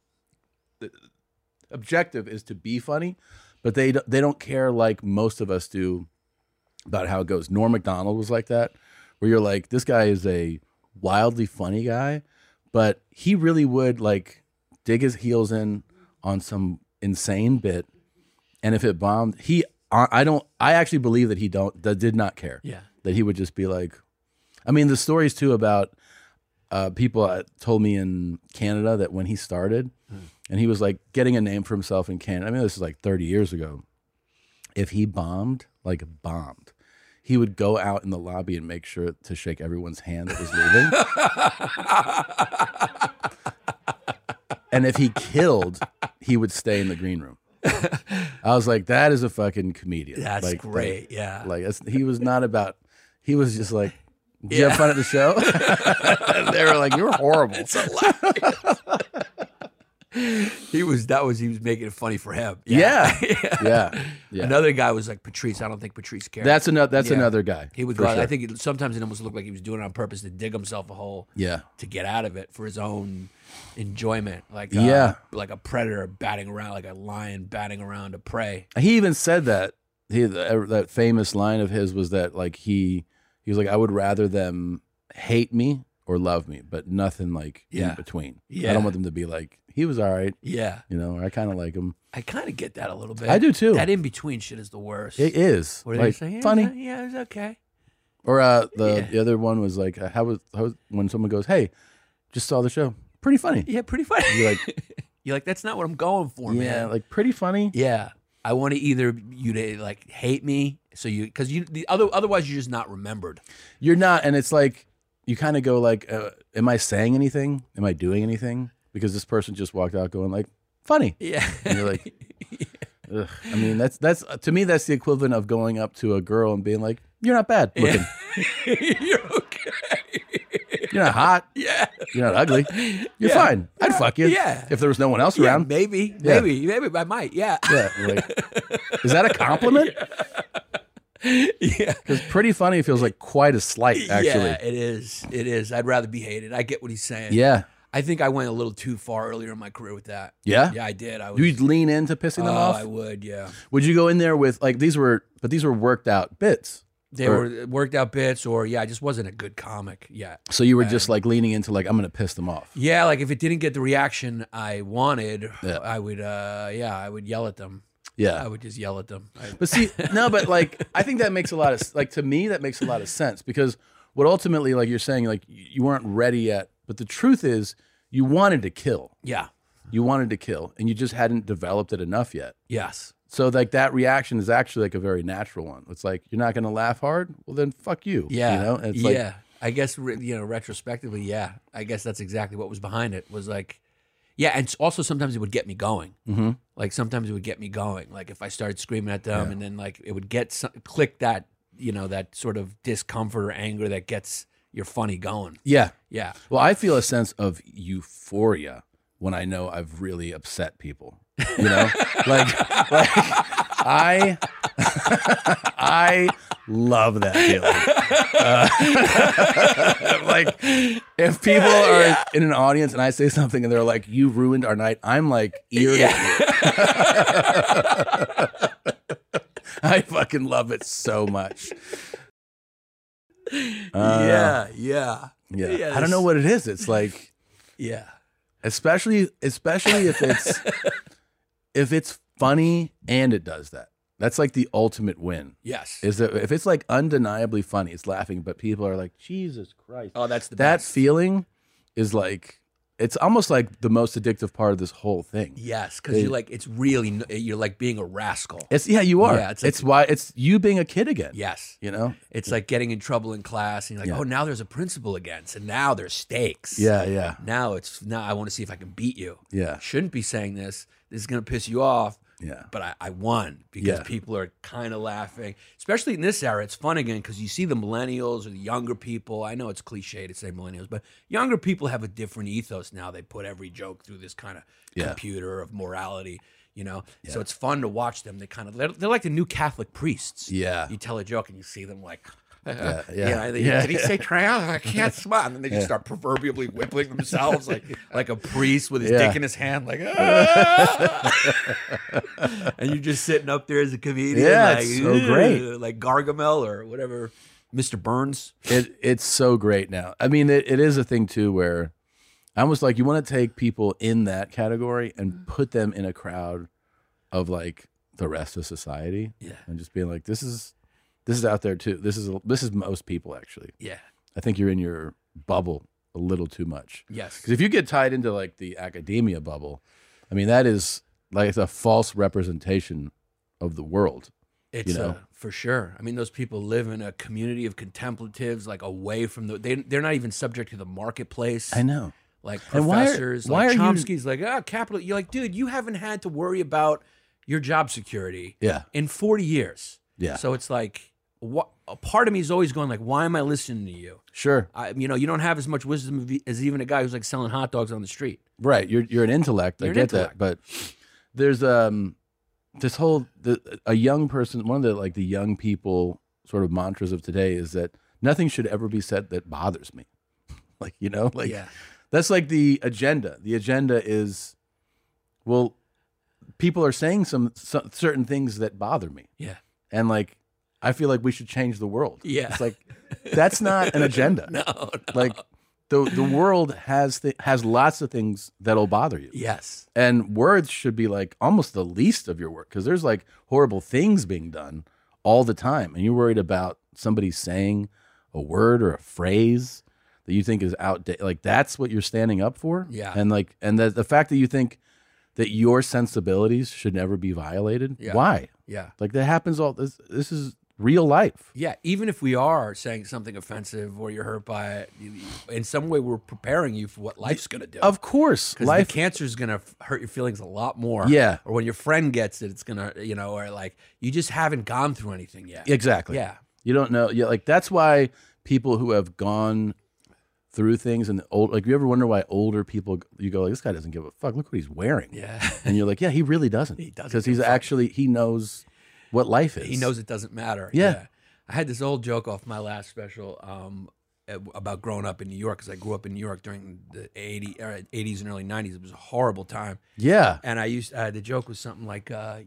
objective is to be funny, but they don't care like most of us do about how it goes. Norm Macdonald was like that, where you're like, this guy is a wildly funny guy, but he really would like dig his heels in on some insane bit, and if it bombed, I actually believe that did not care. Yeah. That he would just be like, I mean, the stories too about people told me in Canada that when he started, and he was like getting a name for himself in Canada. I mean, this is like 30 years ago. If he bombed, he would go out in the lobby and make sure to shake everyone's hand that was leaving. And if he killed, he would stay in the green room. I was like, that is a fucking comedian. That's great. Yeah. He was not about, he was just like, did you have fun at the show? They were like, you're horrible. It's hilarious. He was making it funny for him. Yeah. Another guy was like Patrice. I don't think Patrice cared. That's another guy. He would for go. Sure. I think sometimes it almost looked like he was doing it on purpose to dig himself a hole. Yeah. To get out of it for his own enjoyment, like a predator batting around, like a lion batting around a prey. He even said that that famous line of his was that like he was like, I would rather them hate me or love me, but nothing like in between. Yeah. I don't want them to be like, he was all right. Yeah. I kind of like him. I kind of get that a little bit. I do too. That in between shit is the worst. It is. What do like, they say? Funny. Yeah, it was okay. Or the other one was like, how was when someone goes, hey, just saw the show. Pretty funny. Yeah, pretty funny. You're like, that's not what I'm going for, man. Yeah, like pretty funny. Yeah. I want to either you to like hate me, otherwise you're just not remembered. You're not, and it's like you kind of go like, am I saying anything? Am I doing anything? Because this person just walked out going like, funny. Yeah. And you're like, ugh. I mean, that's to me that's the equivalent of going up to a girl and being like, you're not bad looking. You're okay. You're not hot. Yeah. You're not ugly. You're fine. I'd fuck you. Yeah. If there was no one else around. Maybe I might. Yeah. Yeah. Like, is that a compliment? Yeah. Because pretty funny feels like quite a slight, actually. Yeah, it is. It is. I'd rather be hated. I get what he's saying. Yeah. I think I went a little too far earlier in my career with that. Yeah? Yeah, I did. You'd lean into pissing them off? I would, yeah. Would you go in there with, like, these were worked out bits? They were worked out bits, or I just wasn't a good comic yet. So you were just like leaning into like, I'm going to piss them off. Yeah, like if it didn't get the reaction I wanted, Yeah. I would yell at them. Yeah. I would just yell at them. But see, no, but like, I think that makes a lot of, like, to me, that makes a lot of sense because what ultimately, like you're saying, like you weren't ready yet, but the truth is you wanted to kill. Yeah. You wanted to kill and you just hadn't developed it enough yet. Yes. So like that reaction is actually like a very natural one. It's like, you're not going to laugh hard? Well, then fuck you. Yeah. You know? And it's yeah. like, I guess, retrospectively, yeah. I guess that's exactly what was behind it was like, yeah. And also sometimes it would get me going. mm-hmm. Like sometimes it would get me going. Like if I started screaming at them and then like it would click that, that sort of discomfort or anger that gets your funny going. Yeah. Yeah. Well, I feel a sense of euphoria when I know I've really upset people. You know, like I I love that feeling. Like, if people are in an audience and I say something and they're like, "You ruined our night," I'm like, ear to ear. I fucking love it so much. Yeah. I don't know what it is. It's like, Yeah. especially if it's funny and it does that. That's like the ultimate win. Yes. Is that if it's like undeniably funny, it's laughing, but people are like, Jesus Christ. Oh, that's the that best. feeling is like, it's almost like the most addictive part of this whole thing. Yes, because you're like, it's really, you're like being a rascal. It's you are. Yeah, it's like- why it's you being a kid again. Yes. You know? It's like getting in trouble in class, and you're like, oh, now there's a principal again. So now there's stakes. Yeah. Now I want to see if I can beat you. Yeah. Shouldn't be saying this. This is going to piss you off. Yeah. But I won because Yeah. people are kind of laughing. Especially in this era, it's fun again because you see the millennials or the younger people. I know it's cliche to say millennials, but younger people have a different ethos now. They put every joke through this kind of computer of morality, you know? So it's fun to watch them. They're like the new Catholic priests. Yeah. You tell a joke and you see them like, Yeah. Did he say trans? I can't smile. And then they just start proverbially whippling themselves like a priest with his dick in his hand, like, and you're just sitting up there as a comedian, Yeah, like, it's so great. like Gargamel or whatever, Mr. Burns. It's so great now. I mean, it is a thing too where I almost like you want to take people in that category and put them in a crowd of like the rest of society, and just being like, this is out there too. This is most people actually. Yeah. I think you're in your bubble a little too much. Yes. Because if you get tied into like the academia bubble, I mean, that is like it's a false representation of the world. It's you know? for sure. I mean, those people live in a community of contemplatives, like away from they're not even subject to the marketplace. I know. Like And professors, why like are you- Chomsky's like, capital. You're like, dude, you haven't had to worry about your job security Yeah. in 40 years. Yeah. So it's like, what? A part of me is always going like, why am I listening to you? Sure. You don't have as much wisdom as even a guy who's like selling hot dogs on the street. Right. You're an intellect. You're I an get intellect. that. But there's this whole a young person, one of the young people sort of mantras of today is that nothing should ever be said that bothers me. Yeah. That's like the agenda. The agenda is, well, people are saying some certain things that bother me. Yeah. And like, I feel like we should change the world. Yeah. It's like, that's not an agenda. No. Like the world has lots of things that'll bother you. Yes. And words should be like almost the least of your work because there's like horrible things being done all the time. And you're worried about somebody saying a word or a phrase that you think is outdated. Like that's what you're standing up for. Yeah. And like, and the fact that you think that your sensibilities should never be violated. Yeah. Why? Yeah. Like that happens this is real life. Yeah, even if we are saying something offensive or you're hurt by it, in some way we're preparing you for what life's going to do. Of course. Because Life the cancer is going to hurt your feelings a lot more. Yeah. Or when your friend gets it, it's going to, or like you just haven't gone through anything yet. Exactly. Yeah. You don't know. Yeah, like that's why people who have gone through things and you ever wonder why older people you go like, this guy doesn't give a fuck. Look what he's wearing. Yeah. And you're like, yeah, he really doesn't. He doesn't because give he's a fuck. actually he knows what life is. He knows it doesn't matter. Yeah. I had this old joke off my last special about growing up in New York because I grew up in New York during the 80s and early 90s. It was a horrible time. Yeah. And the joke was something like,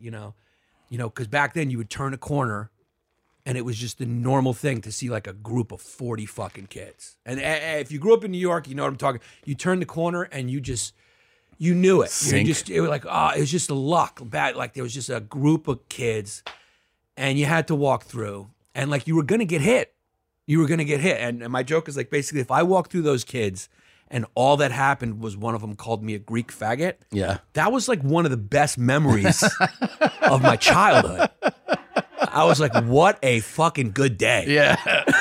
because back then you would turn a corner and it was just the normal thing to see like a group of 40 fucking kids. And if you grew up in New York, you know what I'm talking. You turn the corner and you knew it. Sink. It was like, it was just a luck. Bad, like there was just a group of kids and you had to walk through and like you were going to get hit. You were going to get hit. And my joke is like, basically, if I walked through those kids and all that happened was one of them called me a Greek faggot, Yeah. that was like one of the best memories of my childhood. I was like, what a fucking good day. Yeah.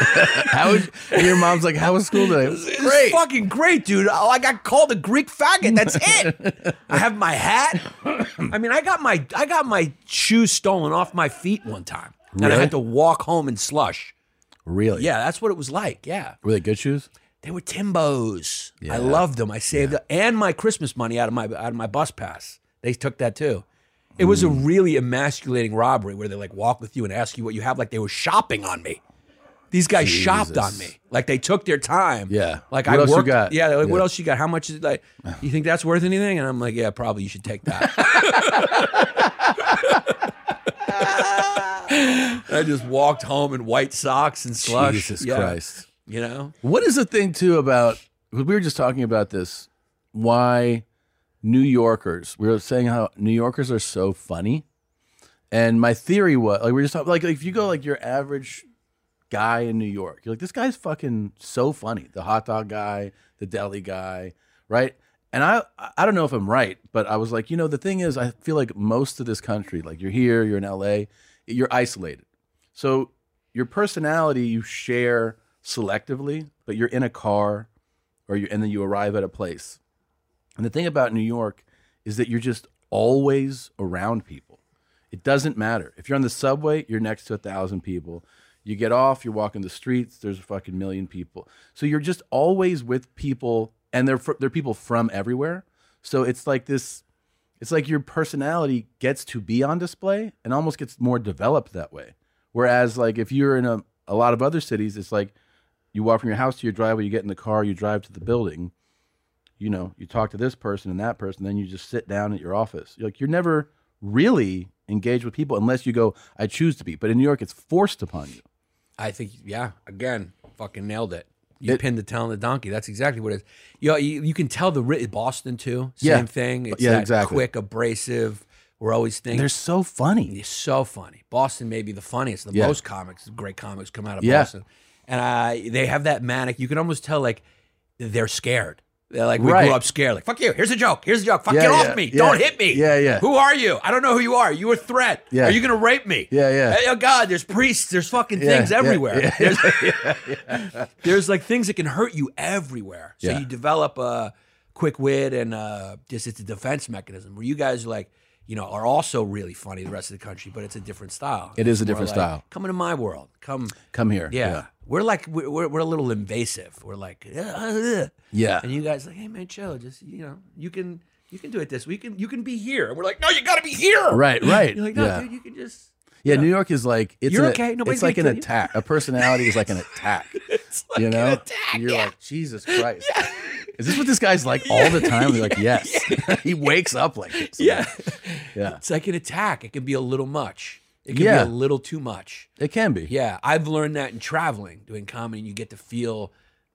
And your mom's like, how was school today? It was It was fucking great, dude. I got called a Greek faggot. That's it. I have my hat. I mean, I got my shoes stolen off my feet one time. And I Really? had to walk home in slush. Really? Yeah, that's what it was like. Yeah. Were they good shoes? They were Timbos. Yeah. I loved them. I saved and my Christmas money out of my bus pass. They took that too. It was a really emasculating robbery where they like walk with you and ask you what you have, like they were shopping on me. These guys shopped on me. Like they took their time. Yeah. Like What I else you worked. got? Yeah. They're like, what Yeah. else you got? How much is it? Like, you think that's worth anything? And I'm like, yeah, probably you should take that. I just walked home in white socks and slush. Jesus Yeah. Christ. You know? What is the thing too about? We were just talking about this. Why New Yorkers? We were saying how New Yorkers are so funny, and my theory was like we were just talking, like if you go like your average guy in New York, you're like, this guy's fucking so funny. The hot dog guy, the deli guy, right? And I don't know if I'm right, but I was like, you know, the thing is, I feel like most of this country, like you're here, you're in LA, you're isolated. So your personality you share selectively, but you're in a car and then you arrive at a place. And the thing about New York is that you're just always around people. It doesn't matter. If you're on the subway, you're next to 1,000 people. You get off, you're walking the streets, there's a fucking million people. So you're just always with people, and they're people from everywhere. So it's like this, it's like your personality gets to be on display and almost gets more developed that way. Whereas like if you're in a lot of other cities, it's like you walk from your house to your driveway, you get in the car, you drive to the building, you know, you talk to this person and that person, then you just sit down at your office. You're never really engaged with people unless you go, I choose to be. But in New York, it's forced upon you. I think, yeah, again, fucking nailed it. You pinned the tail on the donkey. That's exactly what it is. You can tell Boston too. Same thing. It's that exactly. Quick, abrasive. We're always thinking. They're so funny. It's so funny. Boston may be the funniest. The most great comics come out of Yeah. Boston. And they have that manic, you can almost tell like they're scared. They're like, we Right. grew up scared. Like, fuck you. Here's a joke. Here's a joke. Fuck, Yeah, get yeah, off me. yeah. Don't hit me. Yeah, yeah. Who are you? I don't know who you are. You a threat. Yeah. Are you going to rape me? Yeah, yeah. Hey, oh, God, there's priests. There's fucking Yeah, things yeah, everywhere. yeah. There's like things that can hurt you everywhere. So Yeah. you develop a quick wit and just it's a defense mechanism where you guys are like, you know, are also really funny, the rest of the country, but it's a different style. It is a It's more different like, style. Come into my world. Come here. Yeah. We're like, we're a little invasive. We're like, Yeah. And you guys like, hey man, chill. Just, you know, you can do it this week. You can be here. And we're like, no, you got to be here. Right, right. You're like, no, Yeah. dude, you can just. Yeah, New York is like it's You're okay. Nobody's it's like an gonna kill you. attack. A personality is like an attack. It's like You know, an attack. you're yeah. like Jesus Christ. Is this what this guy's like all the time? They're like, yes. He wakes up like this. Yeah. Yeah. It's like an attack. It can be a little much. It can Yeah. be a little too much. It can be. Yeah, I've learned that in traveling, doing comedy. You get to feel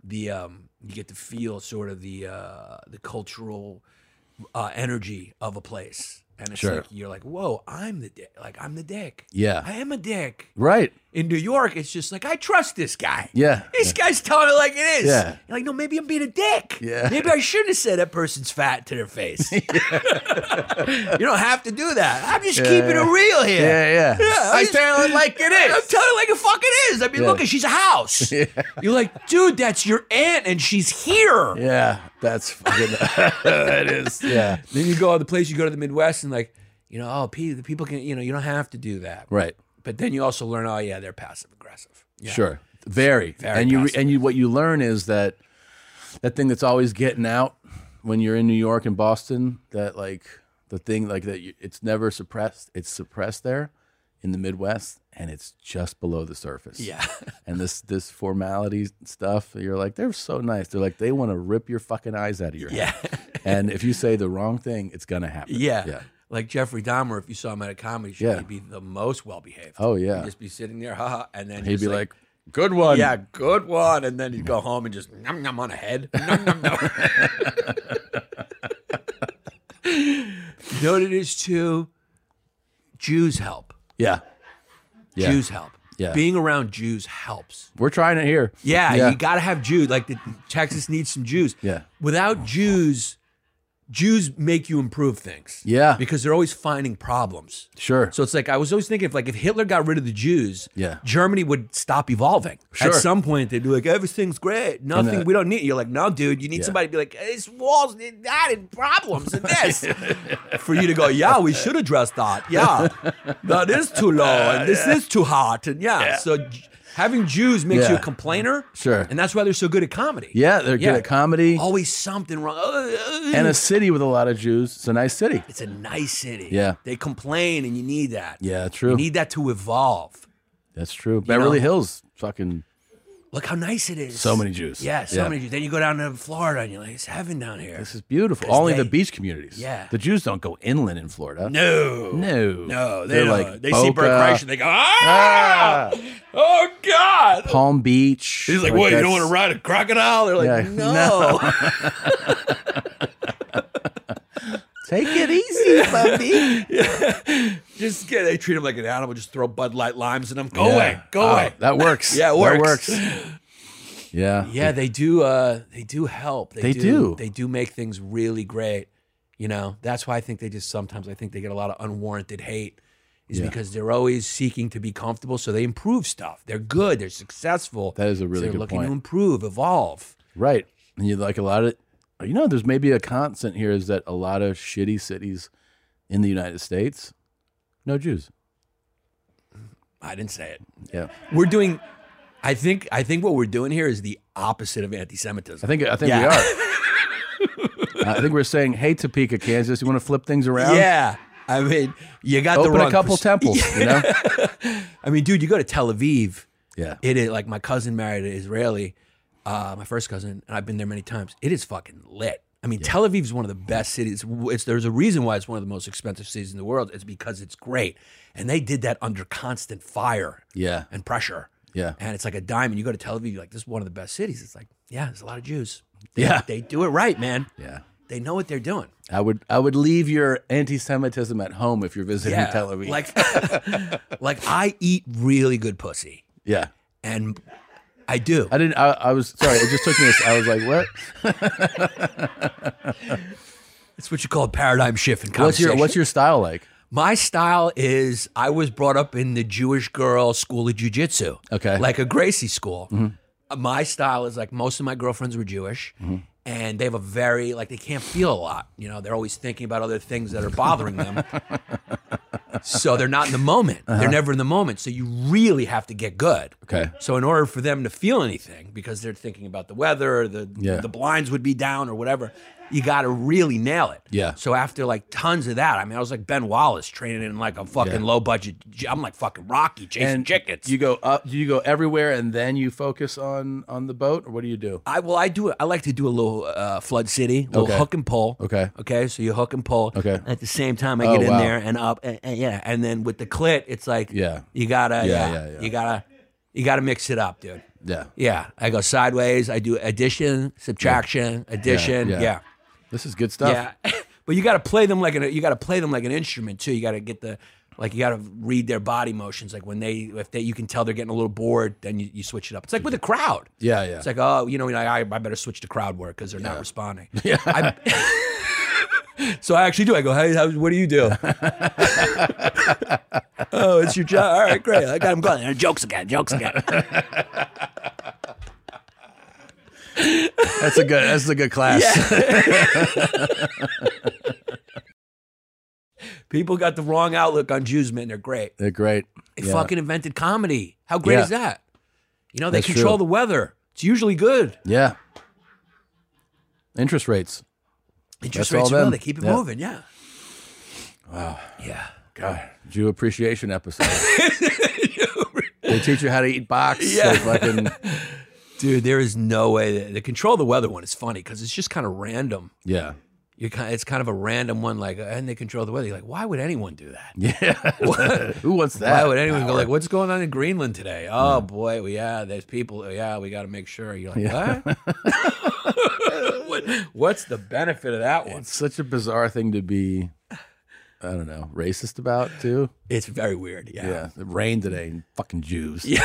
sort of the cultural energy of a place, and it's Sure. like you're like, whoa, I'm the dick. Like I'm the dick. Yeah. I am a dick. Right. In New York, it's just like I trust this guy. Yeah. This guy's telling it like it is. Yeah. You're like, no, maybe I'm being a dick. Yeah. Maybe I shouldn't have said that person's fat to their face. You don't have to do that. I'm just keeping it real here. Yeah, yeah. I just- tell it like it I'm is. telling it like it fucking is. I mean, Yeah. look, she's a house. You're like, dude, that's your aunt, and she's here. Yeah, that's fucking. That is. Yeah. Then you go to the place, you go to the Midwest, and like, you know, the people can, you know, you don't have to do that. Right. But then you also learn, oh yeah, they're passive aggressive. Yeah. Sure. Very. Very and passive. what you learn is that thing that's always getting out when you're in New York and Boston, that like the thing like that it's never suppressed. It's suppressed there in the Midwest, and it's just below the surface. Yeah. And this formality stuff, you're like, they're so nice. They're like, they want to rip your fucking eyes out of your head. Yeah. And if you say the wrong thing, it's gonna happen. Yeah. Yeah. Like Jeffrey Dahmer, if you saw him at a comedy show, Yeah. he'd be the most well behaved. Oh, yeah. He'd just be sitting there, haha, and then He'd just be like, good one. yeah, good one. And then he'd go home and just num num on a head. Num num num. You know what it is too? Jews help. Yeah. Yeah. Jews help. Yeah. Being around Jews helps. We're trying it here. Yeah, you got to have Jews. Like Texas needs some Jews. Yeah. Without Jews make you improve things. Yeah. Because they're always finding problems. Sure. So it's like I was always thinking if Hitler got rid of the Jews, Yeah. Germany would stop evolving. Sure. At some point they'd be like, everything's great. Nothing, we don't need. You're like, no, dude, you need Yeah. somebody to be like, this wall's added problems in this. For you to go, yeah, we should address that. Yeah. That is too low and this is too hot. And so Having Jews makes Yeah. you a complainer. Sure. And that's why they're so good at comedy. Yeah, they're good at comedy. Always something wrong. And a city with a lot of Jews. It's a nice city. It's a nice city. Yeah. They complain and you need that. Yeah, true. You need that to evolve. That's true. Beverly know? Hills, fucking Look how nice it is. so many Jews. Yeah, so many Jews. Then you go down to Florida and you're like, it's heaven down here. This is beautiful. 'Cause Only they- the beach communities. Yeah. The Jews don't go inland in Florida. No. No. They're They're like, like they see Bert Boca, Kreischer and they go, ah! Oh, God. Palm Beach. He's like, what, you don't that's- want to ride a crocodile? They're like, Yeah, no. Take it easy, puppy. Just get, they treat him like an animal. Just throw Bud Light limes in him. Go Yeah. away. Go Oh, away. That works. Yeah, it That works. Yeah. Yeah, they do help. They do. They do make things really great. You know, that's why I think they just sometimes I think they get a lot of unwarranted hate is because they're always seeking to be comfortable. So they improve stuff. They're good. They're successful. That is a really so they're good looking point. to improve, evolve. Right. And you like a lot of, there's maybe a constant here is that a lot of shitty cities in the United States, no Jews. I didn't say it. Yeah. We're doing. I think what we're doing here is the opposite of anti-Semitism. I think Yeah. we are. I think we're saying, hey, Topeka, Kansas, you want to flip things around? Yeah. I mean, you got the Open wrong a couple temples, you know? I mean, dude, you go to Tel Aviv. Yeah. It is like my cousin married an Israeli, my first cousin, and I've been there many times. It is fucking lit. I mean, Tel Aviv is one of the best cities. There's a reason why it's one of the most expensive cities in the world. It's because it's great. And they did that under constant fire Yeah. and pressure. Yeah. And it's like a diamond. You go to Tel Aviv, you're like, this is one of the best cities. It's like, yeah, there's a lot of Jews. They do it right, man. Yeah. They know what they're doing. I would leave your anti-Semitism at home if you're visiting Yeah. Tel Aviv. Like I eat really good pussy. yeah. And I do. I was sorry. It just took me. I was like, what? It's what you call a paradigm shift in conversation. What's your style like? My style is I was brought up in the Jewish girl school of jiu-jitsu. Okay. Like a Gracie school. My style is like most of my girlfriends were Jewish. And they have a very, like, they can't feel a lot. You know, they're always thinking about other things that are bothering them. So they're not in the moment. They're never in the moment. So you really have to get good. Okay. So in order for them to feel anything, because they're thinking about the weather, or the blinds would be down or whatever, you got to really nail it. Yeah. So after like tons of that, I mean, I was like Ben Wallace training in like a fucking low budget. I'm like fucking Rocky chasing chickens. You go up. Do you go everywhere and then you focus on the boat, or what do you do? I do it. I like to do a little Flood City, a little Okay. hook and pull. Okay. Okay. So you hook and pull. Okay. At the same time, I Oh, get in wow. there and up, and then with the clit, it's like Yeah. you gotta Yeah. you gotta mix it up, dude. Yeah. Yeah, I go sideways. I do addition, subtraction, addition. Yeah. Yeah. This is good stuff. Yeah, but you got to play them like an instrument too. You got to get you got to read their body motions. Like you can tell they're getting a little bored, then you switch it up. It's like with a crowd. Yeah. Yeah. It's like, oh, I better switch to crowd work because they're not responding. Yeah. So I actually do. I go, hey, what do you do? Oh, it's your job. All right, great. I got him going. Jokes again. That's a good class. People got the wrong outlook on Jews, man. They're great. They're great. They Yeah. fucking invented comedy. How great Yeah. is that? You know, they That's control true. the weather. It's usually good. Yeah. Interest rates. Interest That's rates all are low. them. They keep it Yeah. moving. Yeah. Wow. Yeah. God, Jew appreciation episode. They teach you how to eat box. Yeah. They fucking, Dude, there is no way that the control the weather one is funny because it's just kind of random. yeah. It's kind of a random one, like, and they control the weather. You're like, why would anyone do that? Yeah. Who wants that? Why would anyone go like, what's going on in Greenland today? Oh boy, well, yeah, there's people. Yeah, we got to make sure. You're like, what? What's the benefit of that one? It's such a bizarre thing to be, I don't know, racist about too. It's very weird. Yeah. Yeah. It rained today and fucking Jews. Yeah.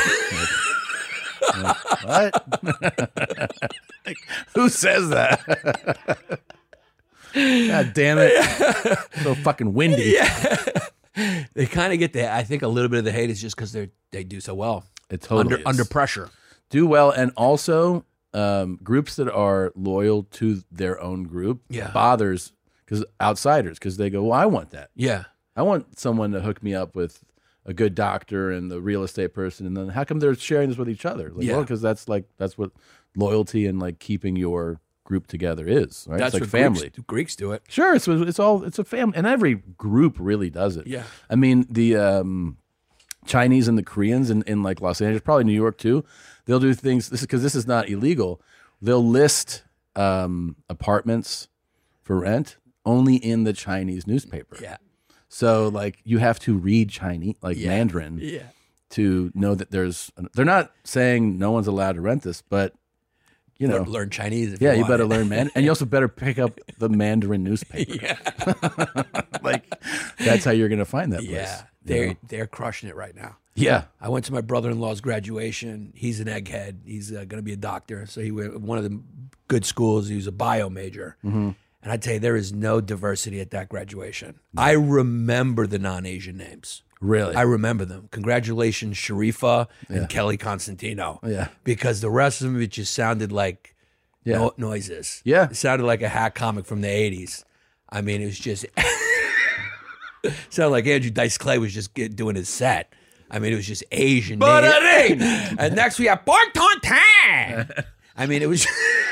What? Like, who says that? God damn it. So fucking windy. Yeah. They kind of get I think a little bit of the hate is just because they do so well. It totally is. Under pressure. Do well, and also groups that are loyal to their own group bothers because outsiders, because they go, well, I want that. Yeah. I want someone to hook me up with a good doctor and the real estate person, and then how come they're sharing this with each other? Like, Yeah. well, because that's what loyalty and like keeping your group together is, right? That's it's like what family. Greeks do it. Sure, it's a family, and every group really does it. Yeah. I mean the Chinese and the Koreans in like Los Angeles, probably New York too. They'll do things. This is because this is not illegal. They'll list apartments for rent only in the Chinese newspaper. Yeah. So like you have to read Chinese, like Mandarin, Yeah. to know that they're not saying no one's allowed to rent this, but you know, Learn Chinese. If yeah, you you want better it. learn Mandarin, and you also better pick up the Mandarin newspaper. Yeah. Like that's how you're going to find that place. Yeah. you know? They're crushing it right now. Yeah. I went to my brother-in-law's graduation. He's an egghead. He's going to be a doctor. So he went one of the good schools. He was a bio major. Mm-hmm. And I tell you, there is no diversity at that graduation. I remember the non-Asian names. Really? I remember them. Congratulations, Sharifa and Kelly Constantino. Yeah. Because the rest of them, it just sounded like Yeah. noises. Yeah. It sounded like a hack comic from the 80s. I mean, it was just... sounded like Andrew Dice Clay was just doing his set. I mean, it was just Asian names. And next we have Pork Tontan. I mean, it was...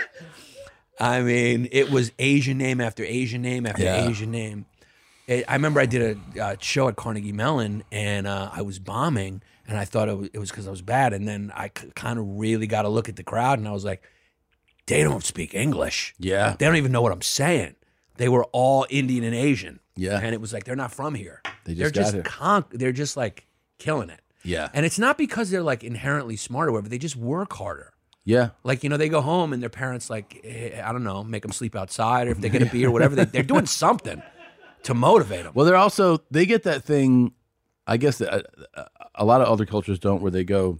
I mean, it was Asian name after Asian name after Asian name. I remember I did a show at Carnegie Mellon, and I was bombing, and I thought it was because I was bad. And then I kind of really got to look at the crowd, and I was like, they don't speak English. Yeah. They don't even know what I'm saying. They were all Indian and Asian. Yeah. And it was like, they're not from here. They They're just got here. They're just like killing it. Yeah. And it's not because they're like inherently smart or whatever. They just work harder. Yeah. Like, you know, they go home and their parents, like, I don't know, make them sleep outside, or if they get a beer or whatever, they're doing something to motivate them. Well, they get that thing, I guess that a lot of other cultures don't, where they go,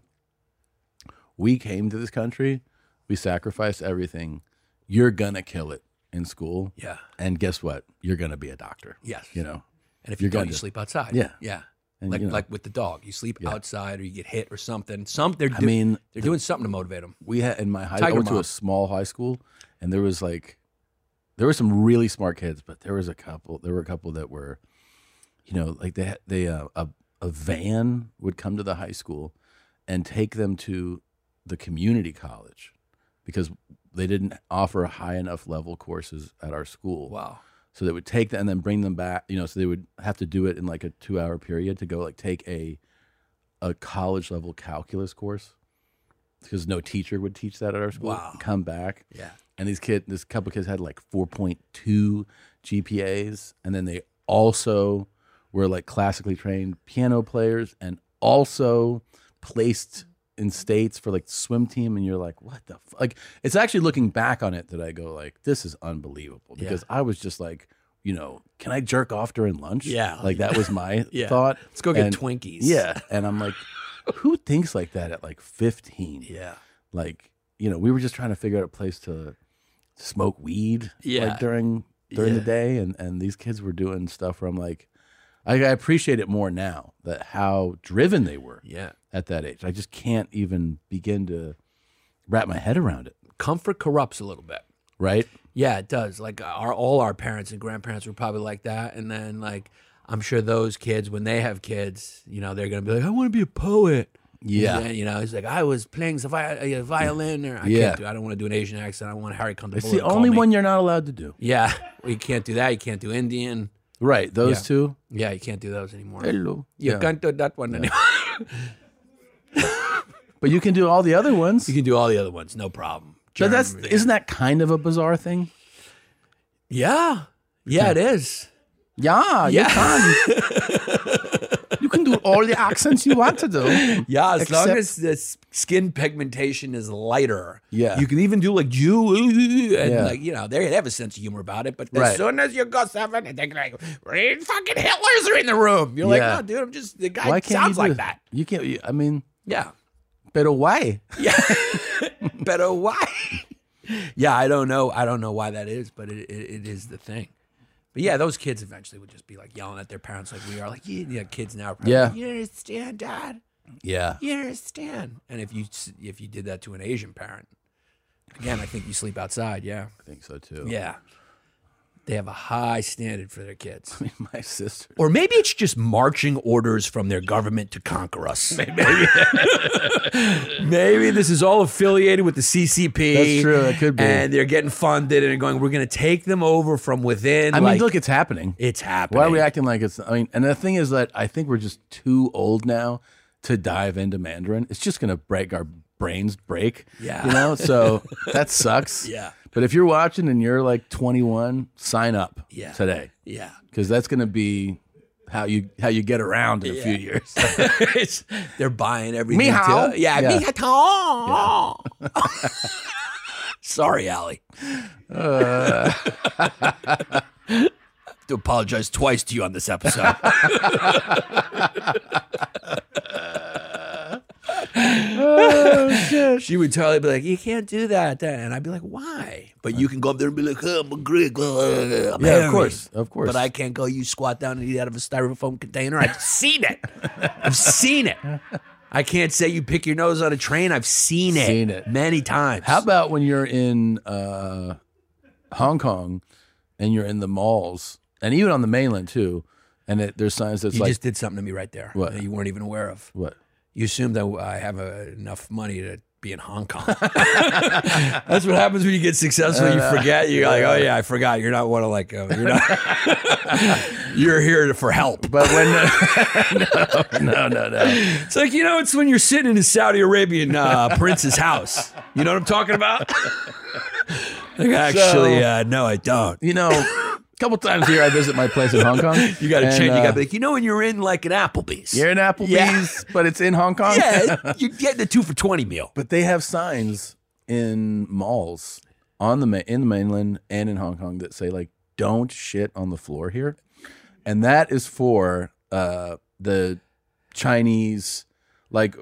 we came to this country, we sacrificed everything, you're going to kill it in school. Yeah. And guess what? You're going to be a doctor. Yes. You know? And if you you're don't, gonna you do- sleep outside. Yeah. Yeah. And, Like you know. like with the dog. You sleep outside or you get hit or something. They're mean, doing something to motivate them. We had in my high, I Tiger went to Mom. a small high school, and there were some really smart kids, but there were a couple that were, you know, like a van would come to the high school and take them to the community college because they didn't offer high enough level courses at our school. Wow. So they would take them and then bring them back, you know, so they would have to do it in like a 2-hour period to go like take a college level calculus course because no teacher would teach that at our school. Wow. Come back. Yeah. And this couple kids had like 4.2 GPAs. And then they also were like classically trained piano players and also placed in states for like swim team. And you're like, what the like, it's actually looking back on it that I go like, this is unbelievable because I was just like, you know, can I jerk off during lunch? Yeah. Like that was my Yeah. thought. Let's go get And- Twinkies. Yeah. And I'm like, who thinks like that at like 15? Yeah. Like, you know, we were just trying to figure out a place to smoke weed like during the day. And these kids were doing stuff where I'm like, I appreciate it more now that how driven they were Yeah. at that age. I just can't even begin to wrap my head around it. Comfort corrupts a little bit. Right? Yeah, it does. Like all our parents and grandparents were probably like that. And then like I'm sure those kids, when they have kids, you know, they're gonna be like, I want to be a poet. Yeah. And then, you know, it's like I was playing the violin, or I don't want to do an Asian accent. I don't want Harry Condobola. It's the only one you're not allowed to do. Yeah, well, you can't do that. You can't do Indian. Right. Those Yeah. two. Yeah, you can't do those anymore. Hello. You Yeah. can't do that one anymore. But you can do all the other ones. You can do all the other ones, no problem. So German, isn't that kind of a bizarre thing? yeah, it is. Yeah, you can. You can do all the accents you want to do. Yeah, as long Except- as the skin pigmentation is lighter. Yeah. You can even do like Jew, and Yeah. like, you know, they have a sense of humor about it. But as Right. soon as you go 7, and they're like, fucking Hitlers are in the room. You're Yeah. like, no, dude, I'm just, the guy Why can't sounds you do like that. You can't. I mean, Yeah. but why? Yeah. Better why? Yeah, I don't know. I don't know why that is, but it is the thing. But yeah, those kids eventually would just be like yelling at their parents like we are. Like, yeah, kids now are probably Yeah. like, you understand, Dad? Yeah. You understand? And if you did that to an Asian parent, again, I think you sleep outside. Yeah. I think so too. Yeah. They have a high standard for their kids. I mean, my sister. Or maybe it's just marching orders from their government to conquer us. Maybe this is all affiliated with the CCP. That's true. That could be. And they're getting funded and they're going, we're going to take them over from within. I mean, look, it's happening. It's happening. Why are we acting like it's? I mean, and the thing is that I think we're just too old now to dive into Mandarin. It's just going to break our brains. Yeah. You know, so that sucks. Yeah. But if you're watching and you're like 21, sign up today. Yeah. Because that's going to be how you get around in a few years. They're buying everything. Ni hao. Too. Yeah. Ni hao. Sorry, Allie. To apologize twice to you on this episode. She would totally be like, you can't do that. And I'd be like, why? But you can go up there and be like, I'm a Greek. I'm Yeah, Harry. of course. But I can't go, you squat down and eat out of a styrofoam container. I've seen it. I've seen it. I can't say you pick your nose on a train. I've seen it. Many times. How about when you're in Hong Kong and you're in the malls and even on the mainland too, and there's signs that's you like, just did something to me right there What? that you weren't even aware of. what? You assume that I have enough money to be in Hong Kong. That's what happens when you get successful. You forget. You're like, oh yeah, I forgot. You're not one of like, you're not. You're here for help. But when no. It's like, it's when you're sitting in a Saudi Arabian prince's house. You know what I'm talking about? Like, actually, no, I don't. A couple times a year I visit my place in Hong Kong. You got to change. You got to be like, when you're in like an Applebee's. You're in Applebee's, but it's in Hong Kong. Yeah, you're getting a 2 for $20 meal. But they have signs in malls in the mainland and in Hong Kong that say like, "Don't shit on the floor here," and that is for the Chinese, like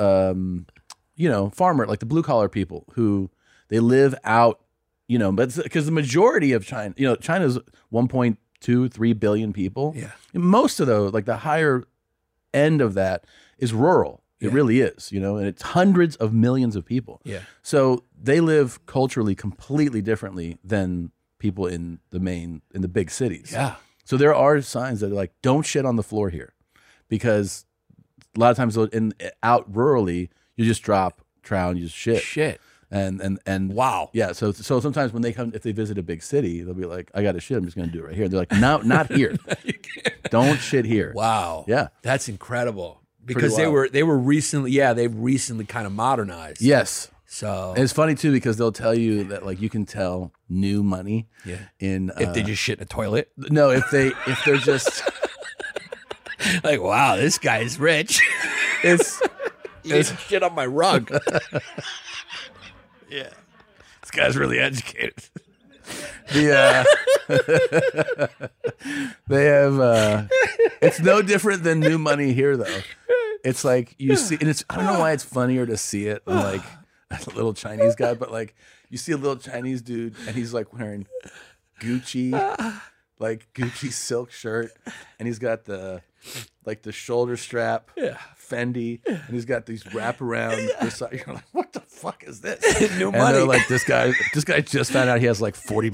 farmer, like the blue collar people who they live out. But because the majority of China, China's 1.23 billion people. Yeah. And most of those, like the higher end of that, is rural. It really is, and it's hundreds of millions of people. Yeah. So they live culturally completely differently than people in the big cities. Yeah. So there are signs that are like, don't shit on the floor here, because a lot of times out rurally, you just drop trowel and you just shit. Shit. And wow. Yeah. So sometimes when if they visit a big city, they'll be like, I got to shit. I'm just going to do it right here. They're like, no, not here. Don't shit here. Wow. Yeah. That's incredible. Because they were recently, they've recently kind of modernized. Yes. So and it's funny too, because they'll tell you that like you can tell new money. Yeah. If they just shit in a toilet. No, if they're just like, wow, this guy's rich. It's shit on my rug. Yeah, this guy's really educated. They have. It's no different than new money here, though. It's like you see, and I don't know why it's funnier to see it in like a little Chinese guy, but like you see a little Chinese dude and he's like wearing Gucci silk shirt, and he's got the shoulder strap, Fendi, and he's got these wraparound. You're like, what the fuck is this? New and money. they're like, this guy just found out he has like $40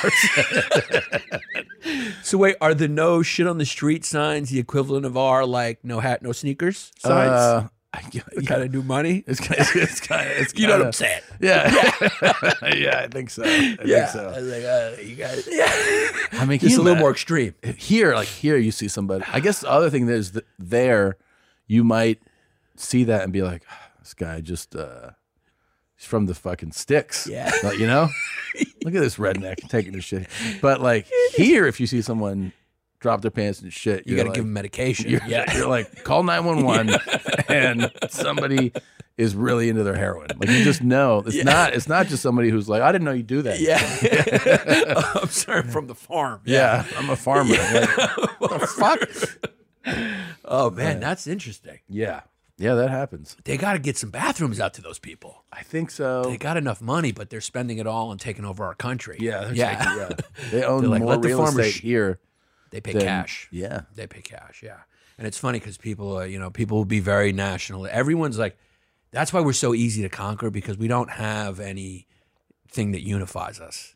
billion. So wait, are the no shit on the street signs the equivalent of our like no hat, no sneakers signs? Kind of new money. It's kind of, you know what I'm saying? Yeah, yeah, I think so. I think so. I was like, you guys. I mean, Just a little more extreme. Here, you see somebody. I guess the other thing is that you might see that and be like, this guy just he's from the fucking sticks. Yeah. Like, look at this redneck taking this shit. But like here, if you see someone drop their pants and shit, You got to give them medication. You're like, call 911 and somebody is really into their heroin. Like you just know it's not just somebody who's like, I didn't know you do that. Yeah. I'm sorry, from the farm. Yeah, I'm a farmer. Like, what the fuck? Oh man, that's interesting. Yeah. Yeah, that happens. They got to get some bathrooms out to those people. I think so. They got enough money, but they're spending it all on taking over our country. Yeah. Yeah. They own They're like, more let the real farmers estate here. They pay than- cash. Yeah. They pay cash, yeah. And it's funny because people, people will be very national. Everyone's like, that's why we're so easy to conquer, because we don't have anything that unifies us.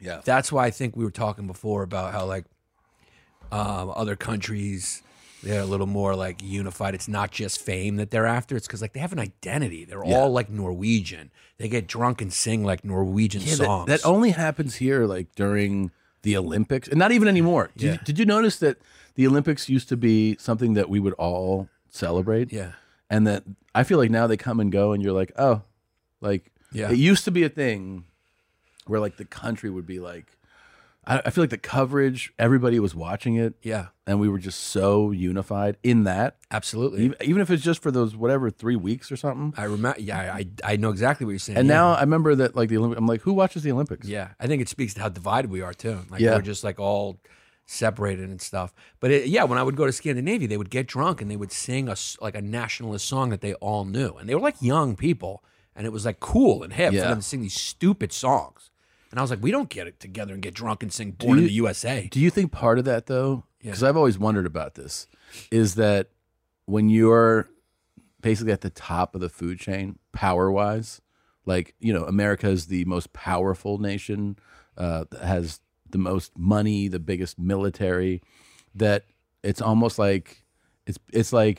Yeah. That's why I think we were talking before about how like other countries, they're a little more like unified. It's not just fame that they're after. It's because like they have an identity. They're all like Norwegian. They get drunk and sing like Norwegian songs. That only happens here like during the Olympics, and not even anymore. Did you notice that the Olympics used to be something that we would all celebrate? Yeah. And that I feel like now they come and go, and you're like, oh, like it used to be a thing where like the country would be like, I feel like the coverage, everybody was watching it. Yeah. And we were just so unified in that. Absolutely. Even if it's just for those, 3 weeks or something. I remember. Yeah, I know exactly what you're saying. And now I remember that like the Olympics, I'm like, who watches the Olympics? Yeah, I think it speaks to how divided we are too. Like Yeah. we're just like all separated and stuff. But when I would go to Scandinavia, they would get drunk and they would sing like a nationalist song that they all knew, and they were like young people, and it was like cool and hip for them to sing these stupid songs. And I was like, we don't get it together and get drunk and sing "Born in the USA." Do you think part of that though, because I've always wondered about this, is that when you're basically at the top of the food chain, power-wise, like, America is the most powerful nation, that has the most money, the biggest military, that it's almost like it's like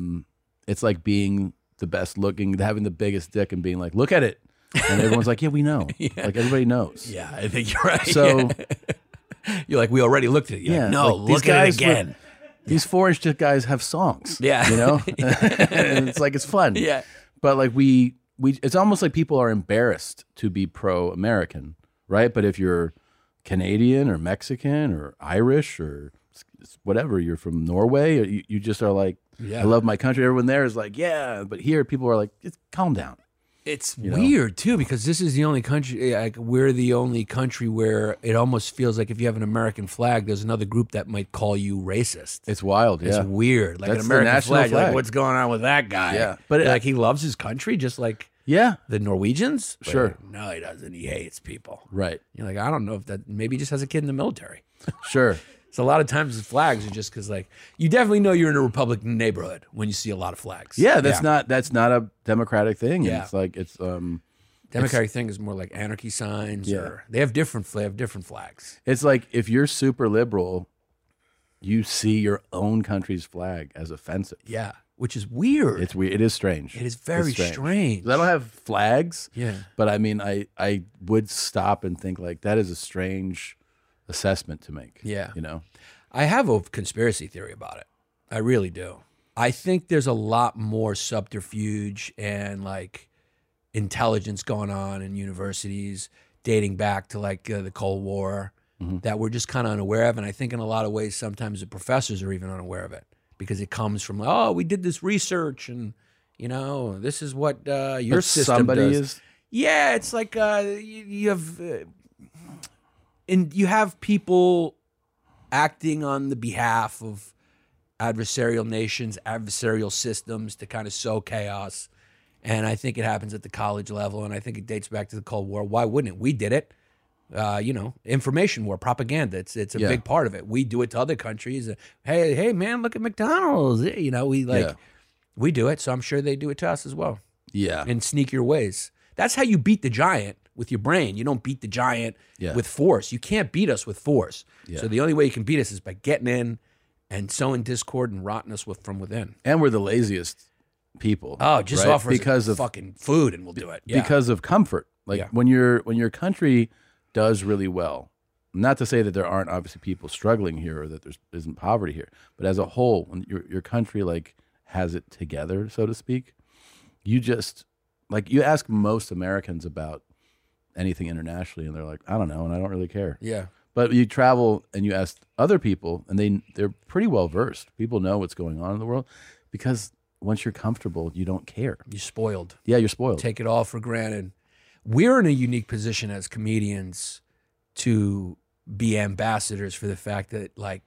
being the best looking, having the biggest dick and being like, look at it. And everyone's like, yeah, we know. Like everybody knows. Yeah, I think you're right. So you're like, we already looked at it. You're like, no, like, these look at guys it again. These 4-inch dick guys have songs. Yeah. And it's like, it's fun. Yeah. But like it's almost like people are embarrassed to be pro-American, right? But if you're Canadian or Mexican or Irish or whatever, you're from Norway, or you just are like, I love my country. Everyone there is like, yeah. But here people are like, just calm down. It's weird too, because this is the only country, like we're the only country where it almost feels like if you have an American flag, there's another group that might call you racist. It's wild. It's Yeah. weird. Like That's an the American national flag, you're like, flag. what's going on with that guy? Yeah. But like he loves his country just like Yeah. the Norwegians? But Sure. no, he doesn't. He hates people. Right. You're like, I don't know if that, maybe he just has a kid in the military. Sure. So a lot of times the flags are just because like, you definitely know you're in a Republican neighborhood when you see a lot of flags. Yeah. That's not a Democratic thing. Yeah. And it's like, Democratic thing is more like anarchy signs or they have different flags. it's like if you're super liberal, you see your own country's flag as offensive. Yeah. Which is weird. It's weird. It is strange. It is very It's strange. I don't have flags. Yeah. But I mean, I would stop and think like that is a strange assessment to make. Yeah. You know? I have a conspiracy theory about it. I really do. I think there's a lot more subterfuge and like intelligence going on in universities dating back to like the Cold War that we're just kind of unaware of. And I think in a lot of ways, sometimes the professors are even unaware of it because it comes from, oh, we did this research and, this is what your But system somebody does. is. Yeah, it's like you have, and you have people acting on the behalf of adversarial nations, adversarial systems to kind of sow chaos. And I think it happens at the college level, and I think it dates back to the Cold War. Why wouldn't it? We did it. Information war, propaganda. It's a big part of it. We do it to other countries. Hey, man, look at McDonald's. We do it. So I'm sure they do it to us as well. Yeah. In sneakier ways. That's how you beat the giant with your brain. You don't beat the giant with force. You can't beat us with force. Yeah. So the only way you can beat us is by getting in and sowing discord and rotting us from within. And we're the laziest people. Oh, just right? offer us because of fucking food and we'll do it. Yeah. because of comfort. Like when your country does really well. Not to say that there aren't obviously people struggling here or that there isn't poverty here, but as a whole, when your country like has it together, so to speak, you just like you ask most Americans about anything internationally, and they're like, I don't know, and I don't really care. Yeah. But you travel and you ask other people, and they're pretty well versed. People know what's going on in the world because once you're comfortable, you don't care. You're spoiled. Yeah, you're spoiled. Take it all for granted. We're in a unique position as comedians to be ambassadors for the fact that like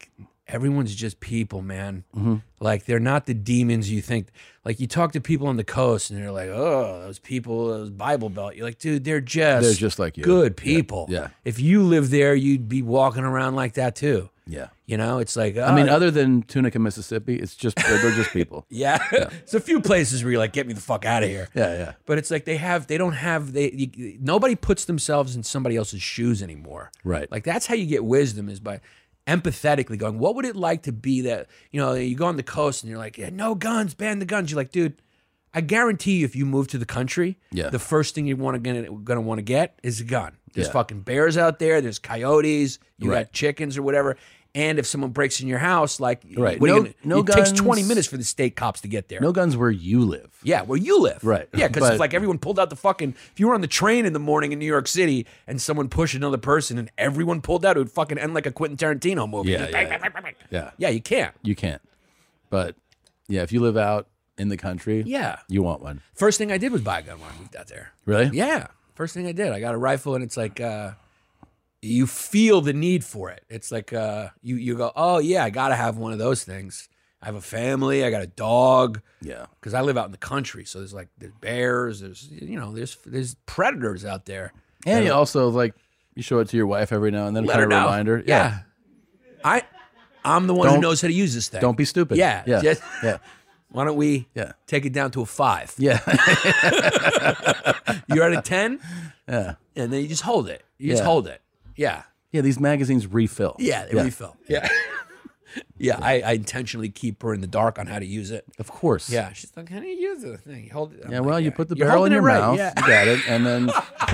everyone's just people, man. Like they're not the demons you think. Like you talk to people on the coast and they're like, oh, those people, those Bible Belt. You're like, dude, they're just like you. good people. Yeah. If you lived there, you'd be walking around like that too. Yeah. You know, it's like, I mean, other than Tunica, Mississippi, it's just they're just people. yeah. There's a few places where you're like, get me the fuck out of here. Yeah. But it's like nobody puts themselves in somebody else's shoes anymore. Right. Like that's how you get wisdom, is by empathetically going, what would it like to be that, you know, you go on the coast and you're like, yeah, no guns, ban the guns. You're like, dude, I guarantee you if you move to the country, the first thing you're gonna want to get is a gun. There's fucking bears out there, there's coyotes, you got chickens or whatever. And if someone breaks in your house, like, Right. what are you No it takes guns. 20 minutes for the state cops to get there. No guns where you live. Yeah, where you live. Right. Yeah, because But- if like everyone pulled out the fucking, if you were on the train in the morning in New York City and someone pushed another person and everyone pulled out, it would fucking end like a Quentin Tarantino movie. Yeah, Just yeah, bang, bang, bang, bang, bang. Yeah. Yeah, you can't. You can't. But yeah, if you live out in the country, Yeah. you want one. First thing I did was buy a gun when I moved out there. Really? Yeah. First thing I did, I got a rifle, and it's like you feel the need for it. It's like you go, oh yeah, I gotta have one of those things. I have a family, I got a dog. Yeah. Because I live out in the country, so there's bears, there's there's predators out there. And you also like you show it to your wife every now and then, Let kind her of know. reminder. Yeah. I'm the one who Don't- knows how to use this thing. Don't be stupid. Yeah. Yeah. Just- Yeah. Why don't we Yeah. take it down to a 5? Yeah. You're at a 10, Yeah. and then you just hold it. You just Yeah. hold it. Yeah. Yeah. These magazines refill. Yeah, they refill. Yeah. Yeah, I intentionally keep her in the dark on how to use it. Of course. Yeah, she's like, how do you use the thing? You hold it. I'm Yeah, like, well, you put the You're barrel in holding your it right, mouth. yeah. You got it. And then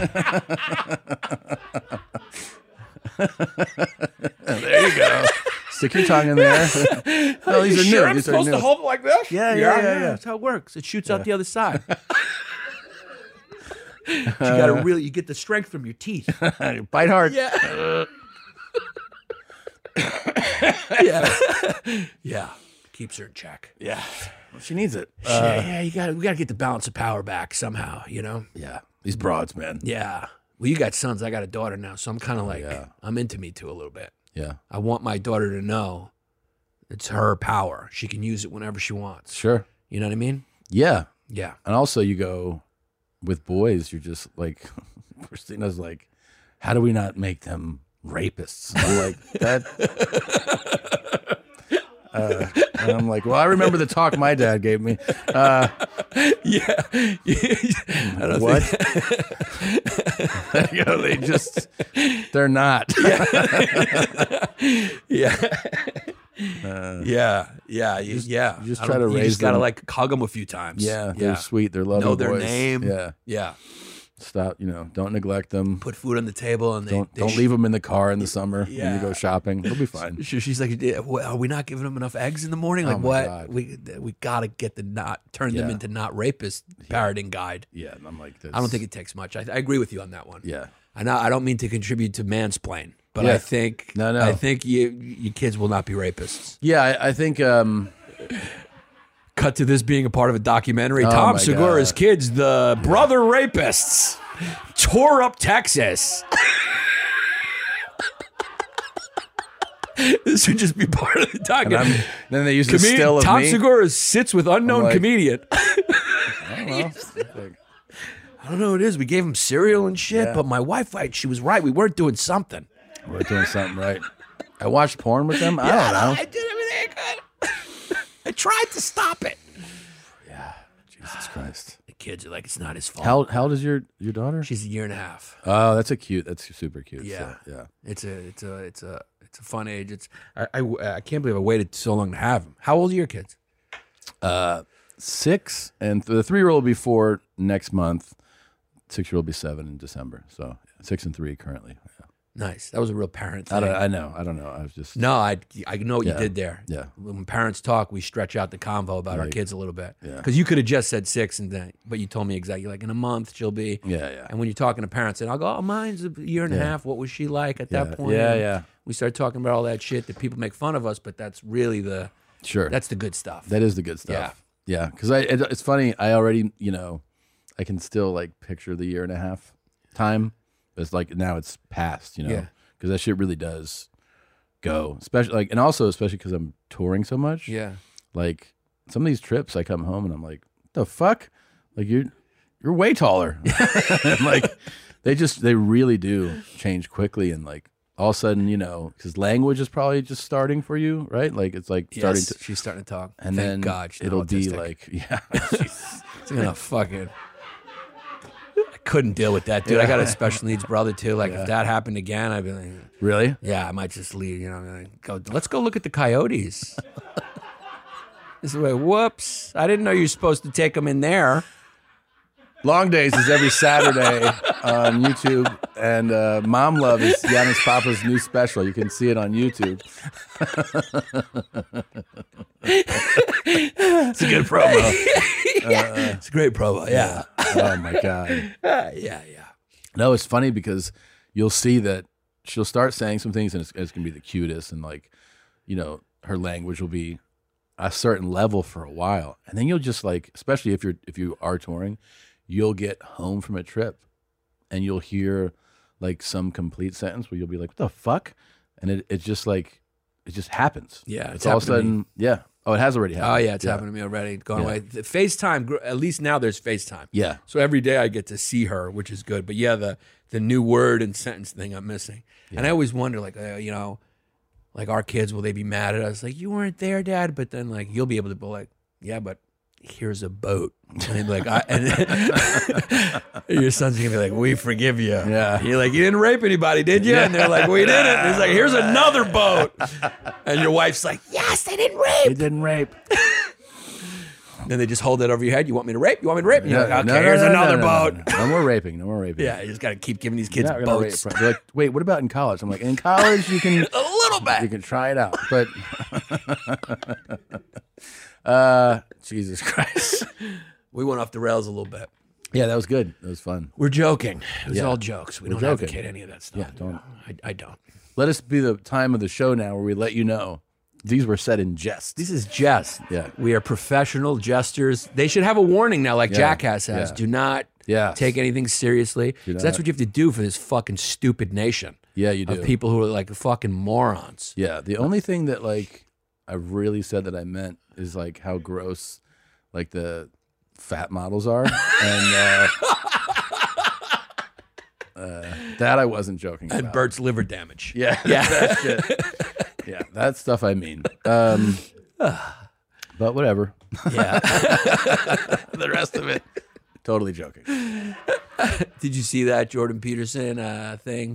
there you go. Stick your tongue in there. No, these are new. I'm These are supposed new. to hold it like this? Yeah. That's how it works. It shoots out the other side. You gotta you get the strength from your teeth. Bite hard. Yeah. Yeah. Yeah. Keeps her in check. Yeah. She needs it. Yeah, we gotta get the balance of power back somehow, you know? Yeah. These broads, man. Yeah. Well, you got sons, I got a daughter now, so I'm kind of like, yeah. I'm into Me Too a little bit. Yeah. I want my daughter to know it's her power. She can use it whenever she wants. Sure. You know what I mean? Yeah. Yeah. And also, you go with boys, you're just like, Christina's like, how do we not make them rapists? I'm like, that. And I'm like, well, I remember the talk my dad gave me. Yeah. What? You know, they're not. Yeah. Yeah. Yeah. You just I try don't- to you raise just gotta them. like hug them a few times. Yeah, they're sweet. They're loving Know their boys. name. Yeah. Yeah. Stop, don't neglect them. Put food on the table and Don't leave them in the car in the summer when Yeah. you go shopping. They'll be fine. She's like, are we not giving them enough eggs in the morning? Like Oh my what? God. We gotta get turn them Yeah. into not rapist parenting guide. Yeah, and I'm like, I don't think it takes much. I agree with you on that one. Yeah. I don't mean to contribute to mansplain, but Yeah. I think No. I think you kids will not be rapists. Yeah, I think. Cut to this being a part of a documentary. Oh Tom my Segura's God. kids, the brother rapists, tore up Texas. This would just be part of the And documentary. then they use the still of Tom me. Segura sits with unknown like- comedian. I don't know. I don't know what it is. We gave him cereal and shit, Yeah. but my wife, she was right. We weren't doing something. We're doing something right. I watched porn with them. I don't know. I did everything I could. I tried to stop it. Jesus Christ. The kids are like, it's not his fault. How old is your daughter? She's 1.5 years. Oh, that's super cute. Yeah. So, yeah. It's a fun age. I can't believe I waited so long to have them. How old are your kids? 6, and the 3-year-old will be 4 next month. 6-year-old will be 7 in December. So 6 and 3 currently. Yeah. Nice. That was a real parent thing. I know. I was just. No, I know what you Yeah. did there. Yeah. When parents talk, we stretch out the convo about our Right. kids a little bit. Yeah. Because you could have just said 6, but you told me exactly like in a month she'll be. Yeah. And when you're talking to parents, and I'll go, oh, mine's 1.5 years. What was she like at that point? Yeah, And yeah. We start talking about all that shit that people make fun of us, but that's really Sure. that's the good stuff. That is the good stuff. Yeah. Because it's funny. I already, I can still like picture the 1.5 years time. But it's like now it's past, Yeah. because that shit really does go, especially especially because I'm touring so much. Yeah. Like some of these trips, I come home and I'm like, what the fuck? Like you're way taller. Like they really do change quickly, and like all of a sudden, because language is probably just starting for you, right? Like it's like starting to. She's starting to talk, and Thank then God she's it'll not be autistic. like, yeah, It's gonna fucking. I couldn't deal with that, dude. I got a special needs brother too. Like if that happened again, I'd be like, really? yeah, I might just leave. Let's go look at the coyotes. This way, whoops! I didn't know you were supposed to take them in there. Long Days is every Saturday on YouTube, and Mom Love is Giannis Papa's new special. You can see it on YouTube. It's a good promo. It's a great promo. Yeah. Oh my God. Yeah. No, it's funny because you'll see that she'll start saying some things, and it's going to be the cutest, and like, her language will be a certain level for a while, and then you'll just like, especially if you are touring, you'll get home from a trip and you'll hear like some complete sentence where you'll be like, what the fuck? And it just happens. Yeah, It's all of a sudden, yeah. Oh, it has already happened. Oh yeah, it's happened to me already. Going away. The FaceTime, at least now there's FaceTime. Yeah. So every day I get to see her, which is good. But yeah, the new word and sentence thing I'm missing. Yeah. And I always wonder, like, like our kids, will they be mad at us? Like, you weren't there, Dad. But then like you'll be able to be like, yeah, but here's a boat. And they'd be like, your son's gonna be like, we forgive you. Yeah. You're like, you didn't rape anybody, did you? And they're like, we didn't. And he's like, here's another boat. And your wife's like, yes, they didn't rape. They didn't rape. Then they just hold it over your head. You want me to rape? You want me to rape? And you're like, okay, No, here's no, another no, boat. No more raping. No more raping. Yeah, you just got to keep giving these kids You're not gonna boats. rape. They're like, wait, what about in college? I'm like, in college you can A little bit. you can try it out, but Jesus Christ. We went off the rails a little bit. Yeah, that was good. That was fun. We're joking. It was Yeah. all jokes. We don't joking. advocate any of that stuff. Yeah, don't. I don't. Let us be the time of the show now where we let you know these were said in jest. This is jest. Yeah. We are professional jesters. They should have a warning now, like Yeah. Jackass has. Yeah. Do not Yes. take anything seriously. 'Cause that's not. what you have to do for this fucking stupid nation Yeah, you do. of people who are like fucking morons. Yeah, the only thing that like I really said that I meant is like how gross like the fat models are, and that I wasn't joking And about. Bert's liver damage. Yeah, Yeah. that shit. Yeah, that stuff I mean. But whatever. Yeah. The rest of it, totally joking. Did you see that Jordan Peterson thing?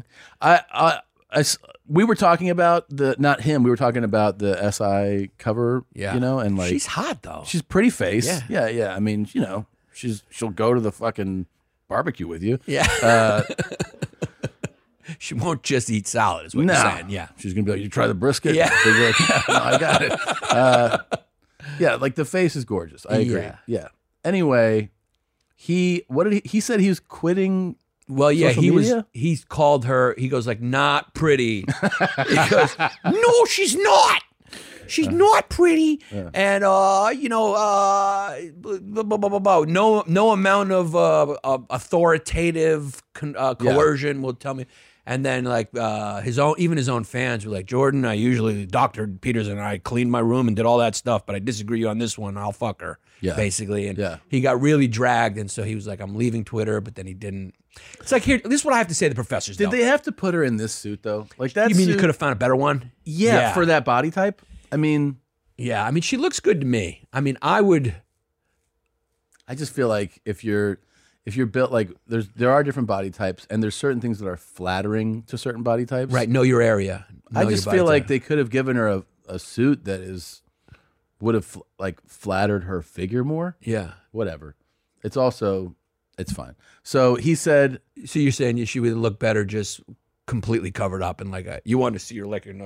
We were talking about not him. We were talking about the SI cover. Yeah. And like She's hot though. she's pretty face. Yeah. Yeah. I mean, she'll go to the fucking barbecue with you. Yeah. She won't just eat salad, is what No. you're saying. Yeah. She's gonna be like, you try the brisket? Yeah. They'll be like, yeah, no, I got it. Yeah, like the face is gorgeous. I agree. Yeah. Yeah. Anyway, he said he was quitting. Well, yeah, Social media? he called her, he goes like, not pretty. He goes, no, she's not. She's not pretty. And, blah, blah, blah, blah. No amount of authoritative coercion will tell me. And then like his own fans were like, Jordan, Dr. Peterson and I cleaned my room and did all that stuff, but I disagree on this one. I'll fuck her, basically. And he got really dragged. And so he was like, I'm leaving Twitter, but then he didn't. It's like, here, this is what I have to say to the professors. Did they have to put her in this suit though? Like that? You mean you suit- could have found a better one? Yeah, for that body type. I mean, Yeah, I mean, she looks good to me. I mean, I would. I just feel like if you're built like there are different body types, and there's certain things that are flattering to certain body types. Right, know your area. I just feel like they could have given her a suit that would have like flattered her figure more. Yeah. Whatever. It's fine. So he said, So you're saying she would look better just completely covered up and like you want to see her like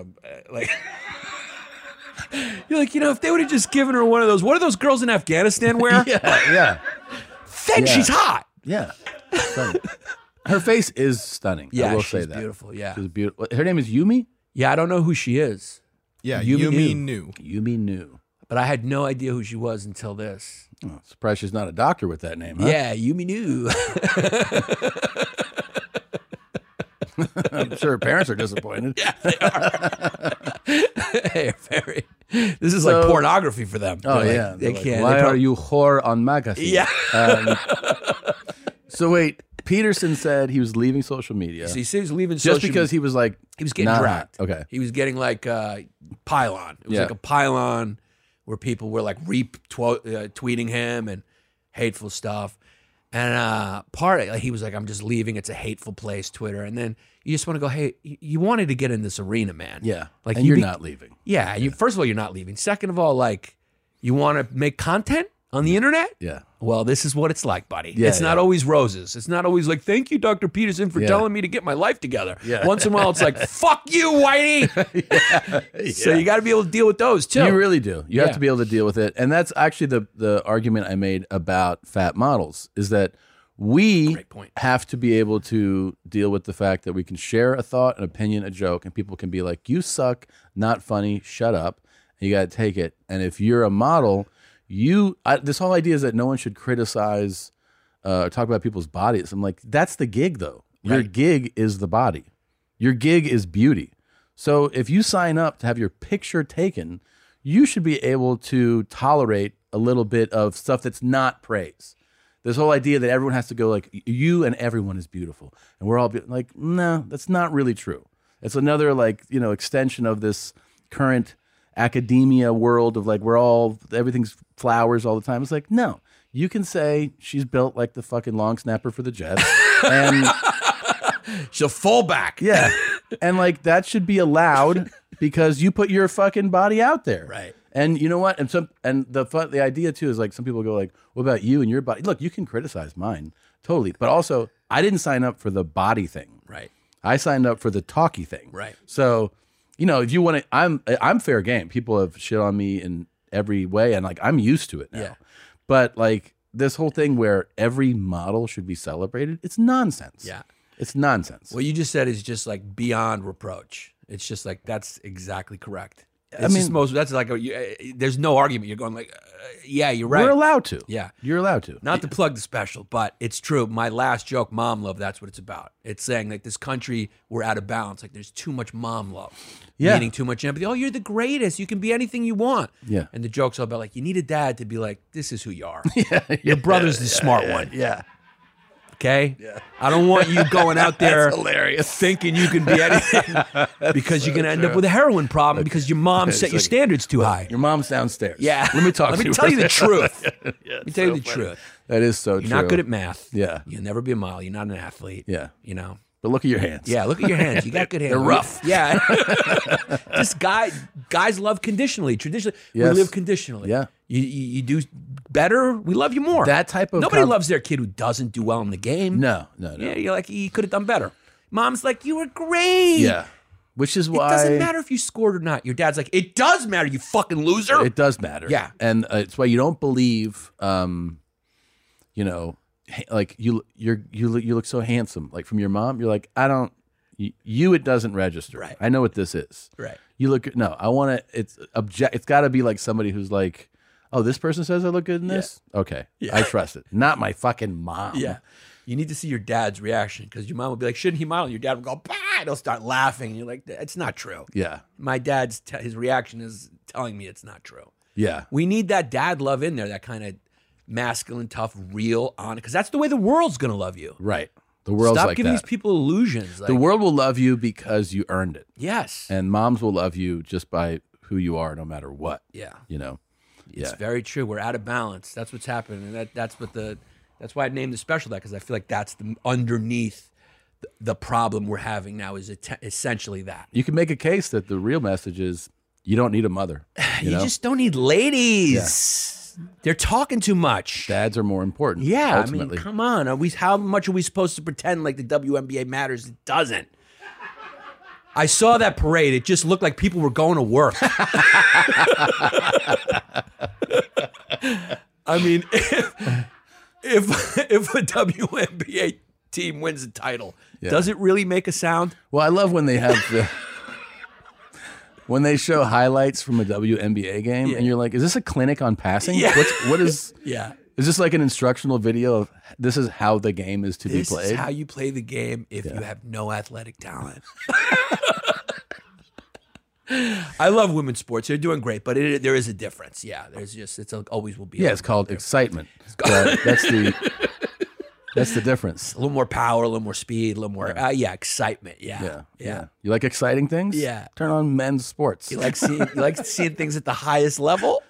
you're like, if they would have just given her one of those, what do those girls in Afghanistan wear? yeah. Then she's hot. Yeah. Stunning. Her face is stunning. Yeah, I will she's say that. beautiful. Yeah. She's beautiful. Her name is Yumi? Yeah, I don't know who she is, Yeah, Yumi Yumi knew. Yumi Nu. but I had no idea who she was until this. Oh, surprised she's not a doctor with that name, huh? Yeah, Yumi knew. I'm sure her parents are disappointed. Yeah, they are. Hey, very. This is like pornography for them. Oh, They're yeah. like, they They're can't. like, why are you whore on magazine? Yeah. So wait, Peterson said he was leaving social media. So he said he was leaving just because he was like, he was getting not dragged. hot. Okay. He was getting like pylon. It was Yeah. like a pylon where people were like tweeting him and hateful stuff. And he was like, I'm just leaving. It's a hateful place, Twitter. And then you just want to go, hey, you wanted to get in this arena, man. Yeah. Like and you're not leaving. Yeah. First of all, you're not leaving. Second of all, like, you want to make content on the internet? Yeah. Well, this is what it's like, buddy. Yeah, It's not always roses. It's not always like, thank you, Dr. Peterson, for telling me to get my life together. Yeah. Once in a while, it's like, fuck you, Whitey. So you got to be able to deal with those, too. You really do. You have Yeah. to be able to deal with it. And that's actually the argument I made about fat models is that we Great point. have to be able to deal with the fact that we can share a thought, an opinion, a joke, and people can be like, you suck, not funny, shut up. And you got to take it. And if you're a model, this whole idea is that no one should criticize or talk about people's bodies. I'm like, that's the gig, though. Your Right. gig is the body. Your gig is beauty. So if you sign up to have your picture taken, you should be able to tolerate a little bit of stuff that's not praise. This whole idea that everyone has to go like, you and everyone is beautiful. And we're all like, no, that's not really true. It's another extension of this current academia world of like, everything's flowers all the time. It's like, no, you can say she's built like the fucking long snapper for the Jets. And She'll fall back. yeah. And like that should be allowed because you put your fucking body out there. Right. And you know what? And the idea too is like some people go like, what about you and your body? Look, you can criticize mine. Totally. But also I didn't sign up for the body thing. Right. I signed up for the talky thing. Right. So, if you want to, I'm fair game. People have shit on me in every way and like I'm used to it now. Yeah. But like this whole thing where every model should be celebrated, it's nonsense. Yeah. It's nonsense. What you just said is just like beyond reproach. It's just like, that's exactly correct. I mean, that's like, there's no argument. You're going like, yeah, you're right. We're allowed to. Yeah. You're allowed to. Not to plug the special, but it's true. My last joke, mom love, that's what it's about. It's saying like this country, we're out of balance. Like there's too much mom love. Yeah. Meaning too much empathy. Oh, you're the greatest. You can be anything you want. Yeah. And the joke's all about like, you need a dad to be like, this is who you are. Your brother's the smart one. Yeah. Okay? Yeah. I don't want you going out there hilarious. thinking you can be anything because you're going to end up with a heroin problem because your mom set your like- standards too high. Your mom's downstairs. Yeah. Let me talk Let to me you. tell you the truth. Yeah, Let me tell you the truth. That is so You're true. not good at math. Yeah. You'll never be a model. You're not an athlete. Yeah. You know? But look at your hands. Yeah, look at your hands. You got good hands. They're rough. Yeah. Just guys love conditionally. Traditionally, Yes. we live conditionally. Yeah. You do better, we love you more. That type of Nobody loves their kid who doesn't do well in the game. No. Yeah, you're like, he could have done better. Mom's like, you were great. Yeah. Which is It why doesn't matter if you scored or not. Your dad's like, it does matter, you fucking loser. It does matter. Yeah. And it's why you don't believe like you look so handsome like from your mom. You're like, I don't it doesn't register. Right. I know what this is. Right. You look no, I want to it's got to be like somebody who's like, "Oh, this person says I look good in this?" Okay. Yeah. I trust it. Not my fucking mom. Yeah. You need to see your dad's reaction because your mom will be like, shouldn't he model? And your dad will go, bah! And he'll start laughing. And you're like, it's not true. Yeah. My dad's, his reaction is telling me it's not true. Yeah. We need that dad love in there, that kind of masculine, tough, real, honest, because that's the way the world's going to love you. Right. The world's Stop like giving that. these people illusions. Like, The world will love you because you earned it. yes. And moms will love you just by who you are no matter what. Yeah. It's Very true. We're out of balance. That's what's happening. And that's why I named the special that, because I feel like that's the underneath the problem we're having now is essentially that. You can make a case that the real message is you don't need a mother. You know? just don't need ladies. They're talking too much. Dads are more important. Yeah, ultimately. I mean, come on. How much are we supposed to pretend like the WNBA matters? It doesn't. I saw that parade. It just looked like people were going to work. I mean, if a WNBA team wins the title, does it really make a sound? Well, I love when they have when they show highlights from a WNBA game, and you're like, "Is this a clinic on passing? Yeah. What is? Yeah. Is this like an instructional video of this is how the game is to be played? This is how you play the game if you have no athletic talent. I love women's sports. They're doing great, but there is a difference. Yeah, always will be. Yeah, it's called excitement. That's the difference. A little more power, a little more speed, a little more excitement. Yeah. You like exciting things? Yeah. Turn on men's sports. You like seeing things at the highest level?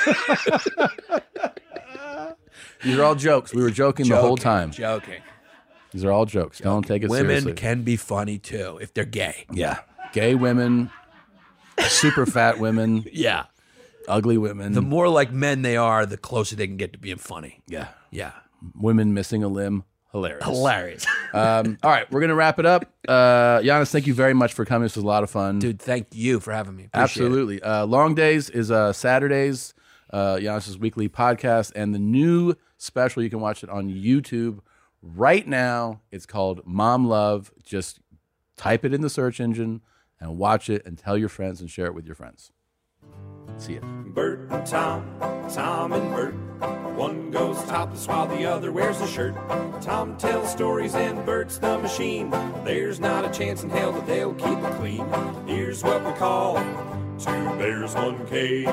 These are all jokes. We were joking the whole time. Joking. These are all jokes. Don't take it seriously. Women can be funny too if they're gay. Yeah. Gay women, super fat women, Yeah. ugly women. The more like men they are, the closer they can get to being funny. Yeah. Yeah. Women missing a limb. Hilarious. Hilarious. All right, we're going to wrap it up. Giannis, thank you very much for coming. This was a lot of fun. Dude, thank you for having me. Appreciate Absolutely. Long Days is Saturdays, Giannis's weekly podcast, and the new special, you can watch it on YouTube right now. It's called Mom Love. Just type it in the search engine and watch it and tell your friends and share it with your friends. See ya. Bert and Tom, Tom and Bert. One goes topless while the other wears a shirt. Tom tells stories and Bert's the machine. There's not a chance in hell that they'll keep it clean. Here's what we call 2 Bears, 1 Cave.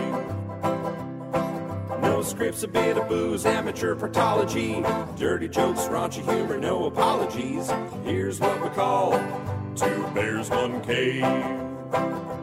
No scripts, a bit of booze, amateur partology. Dirty jokes, raunchy humor, no apologies. Here's what we call 2 Bears, 1 Cave.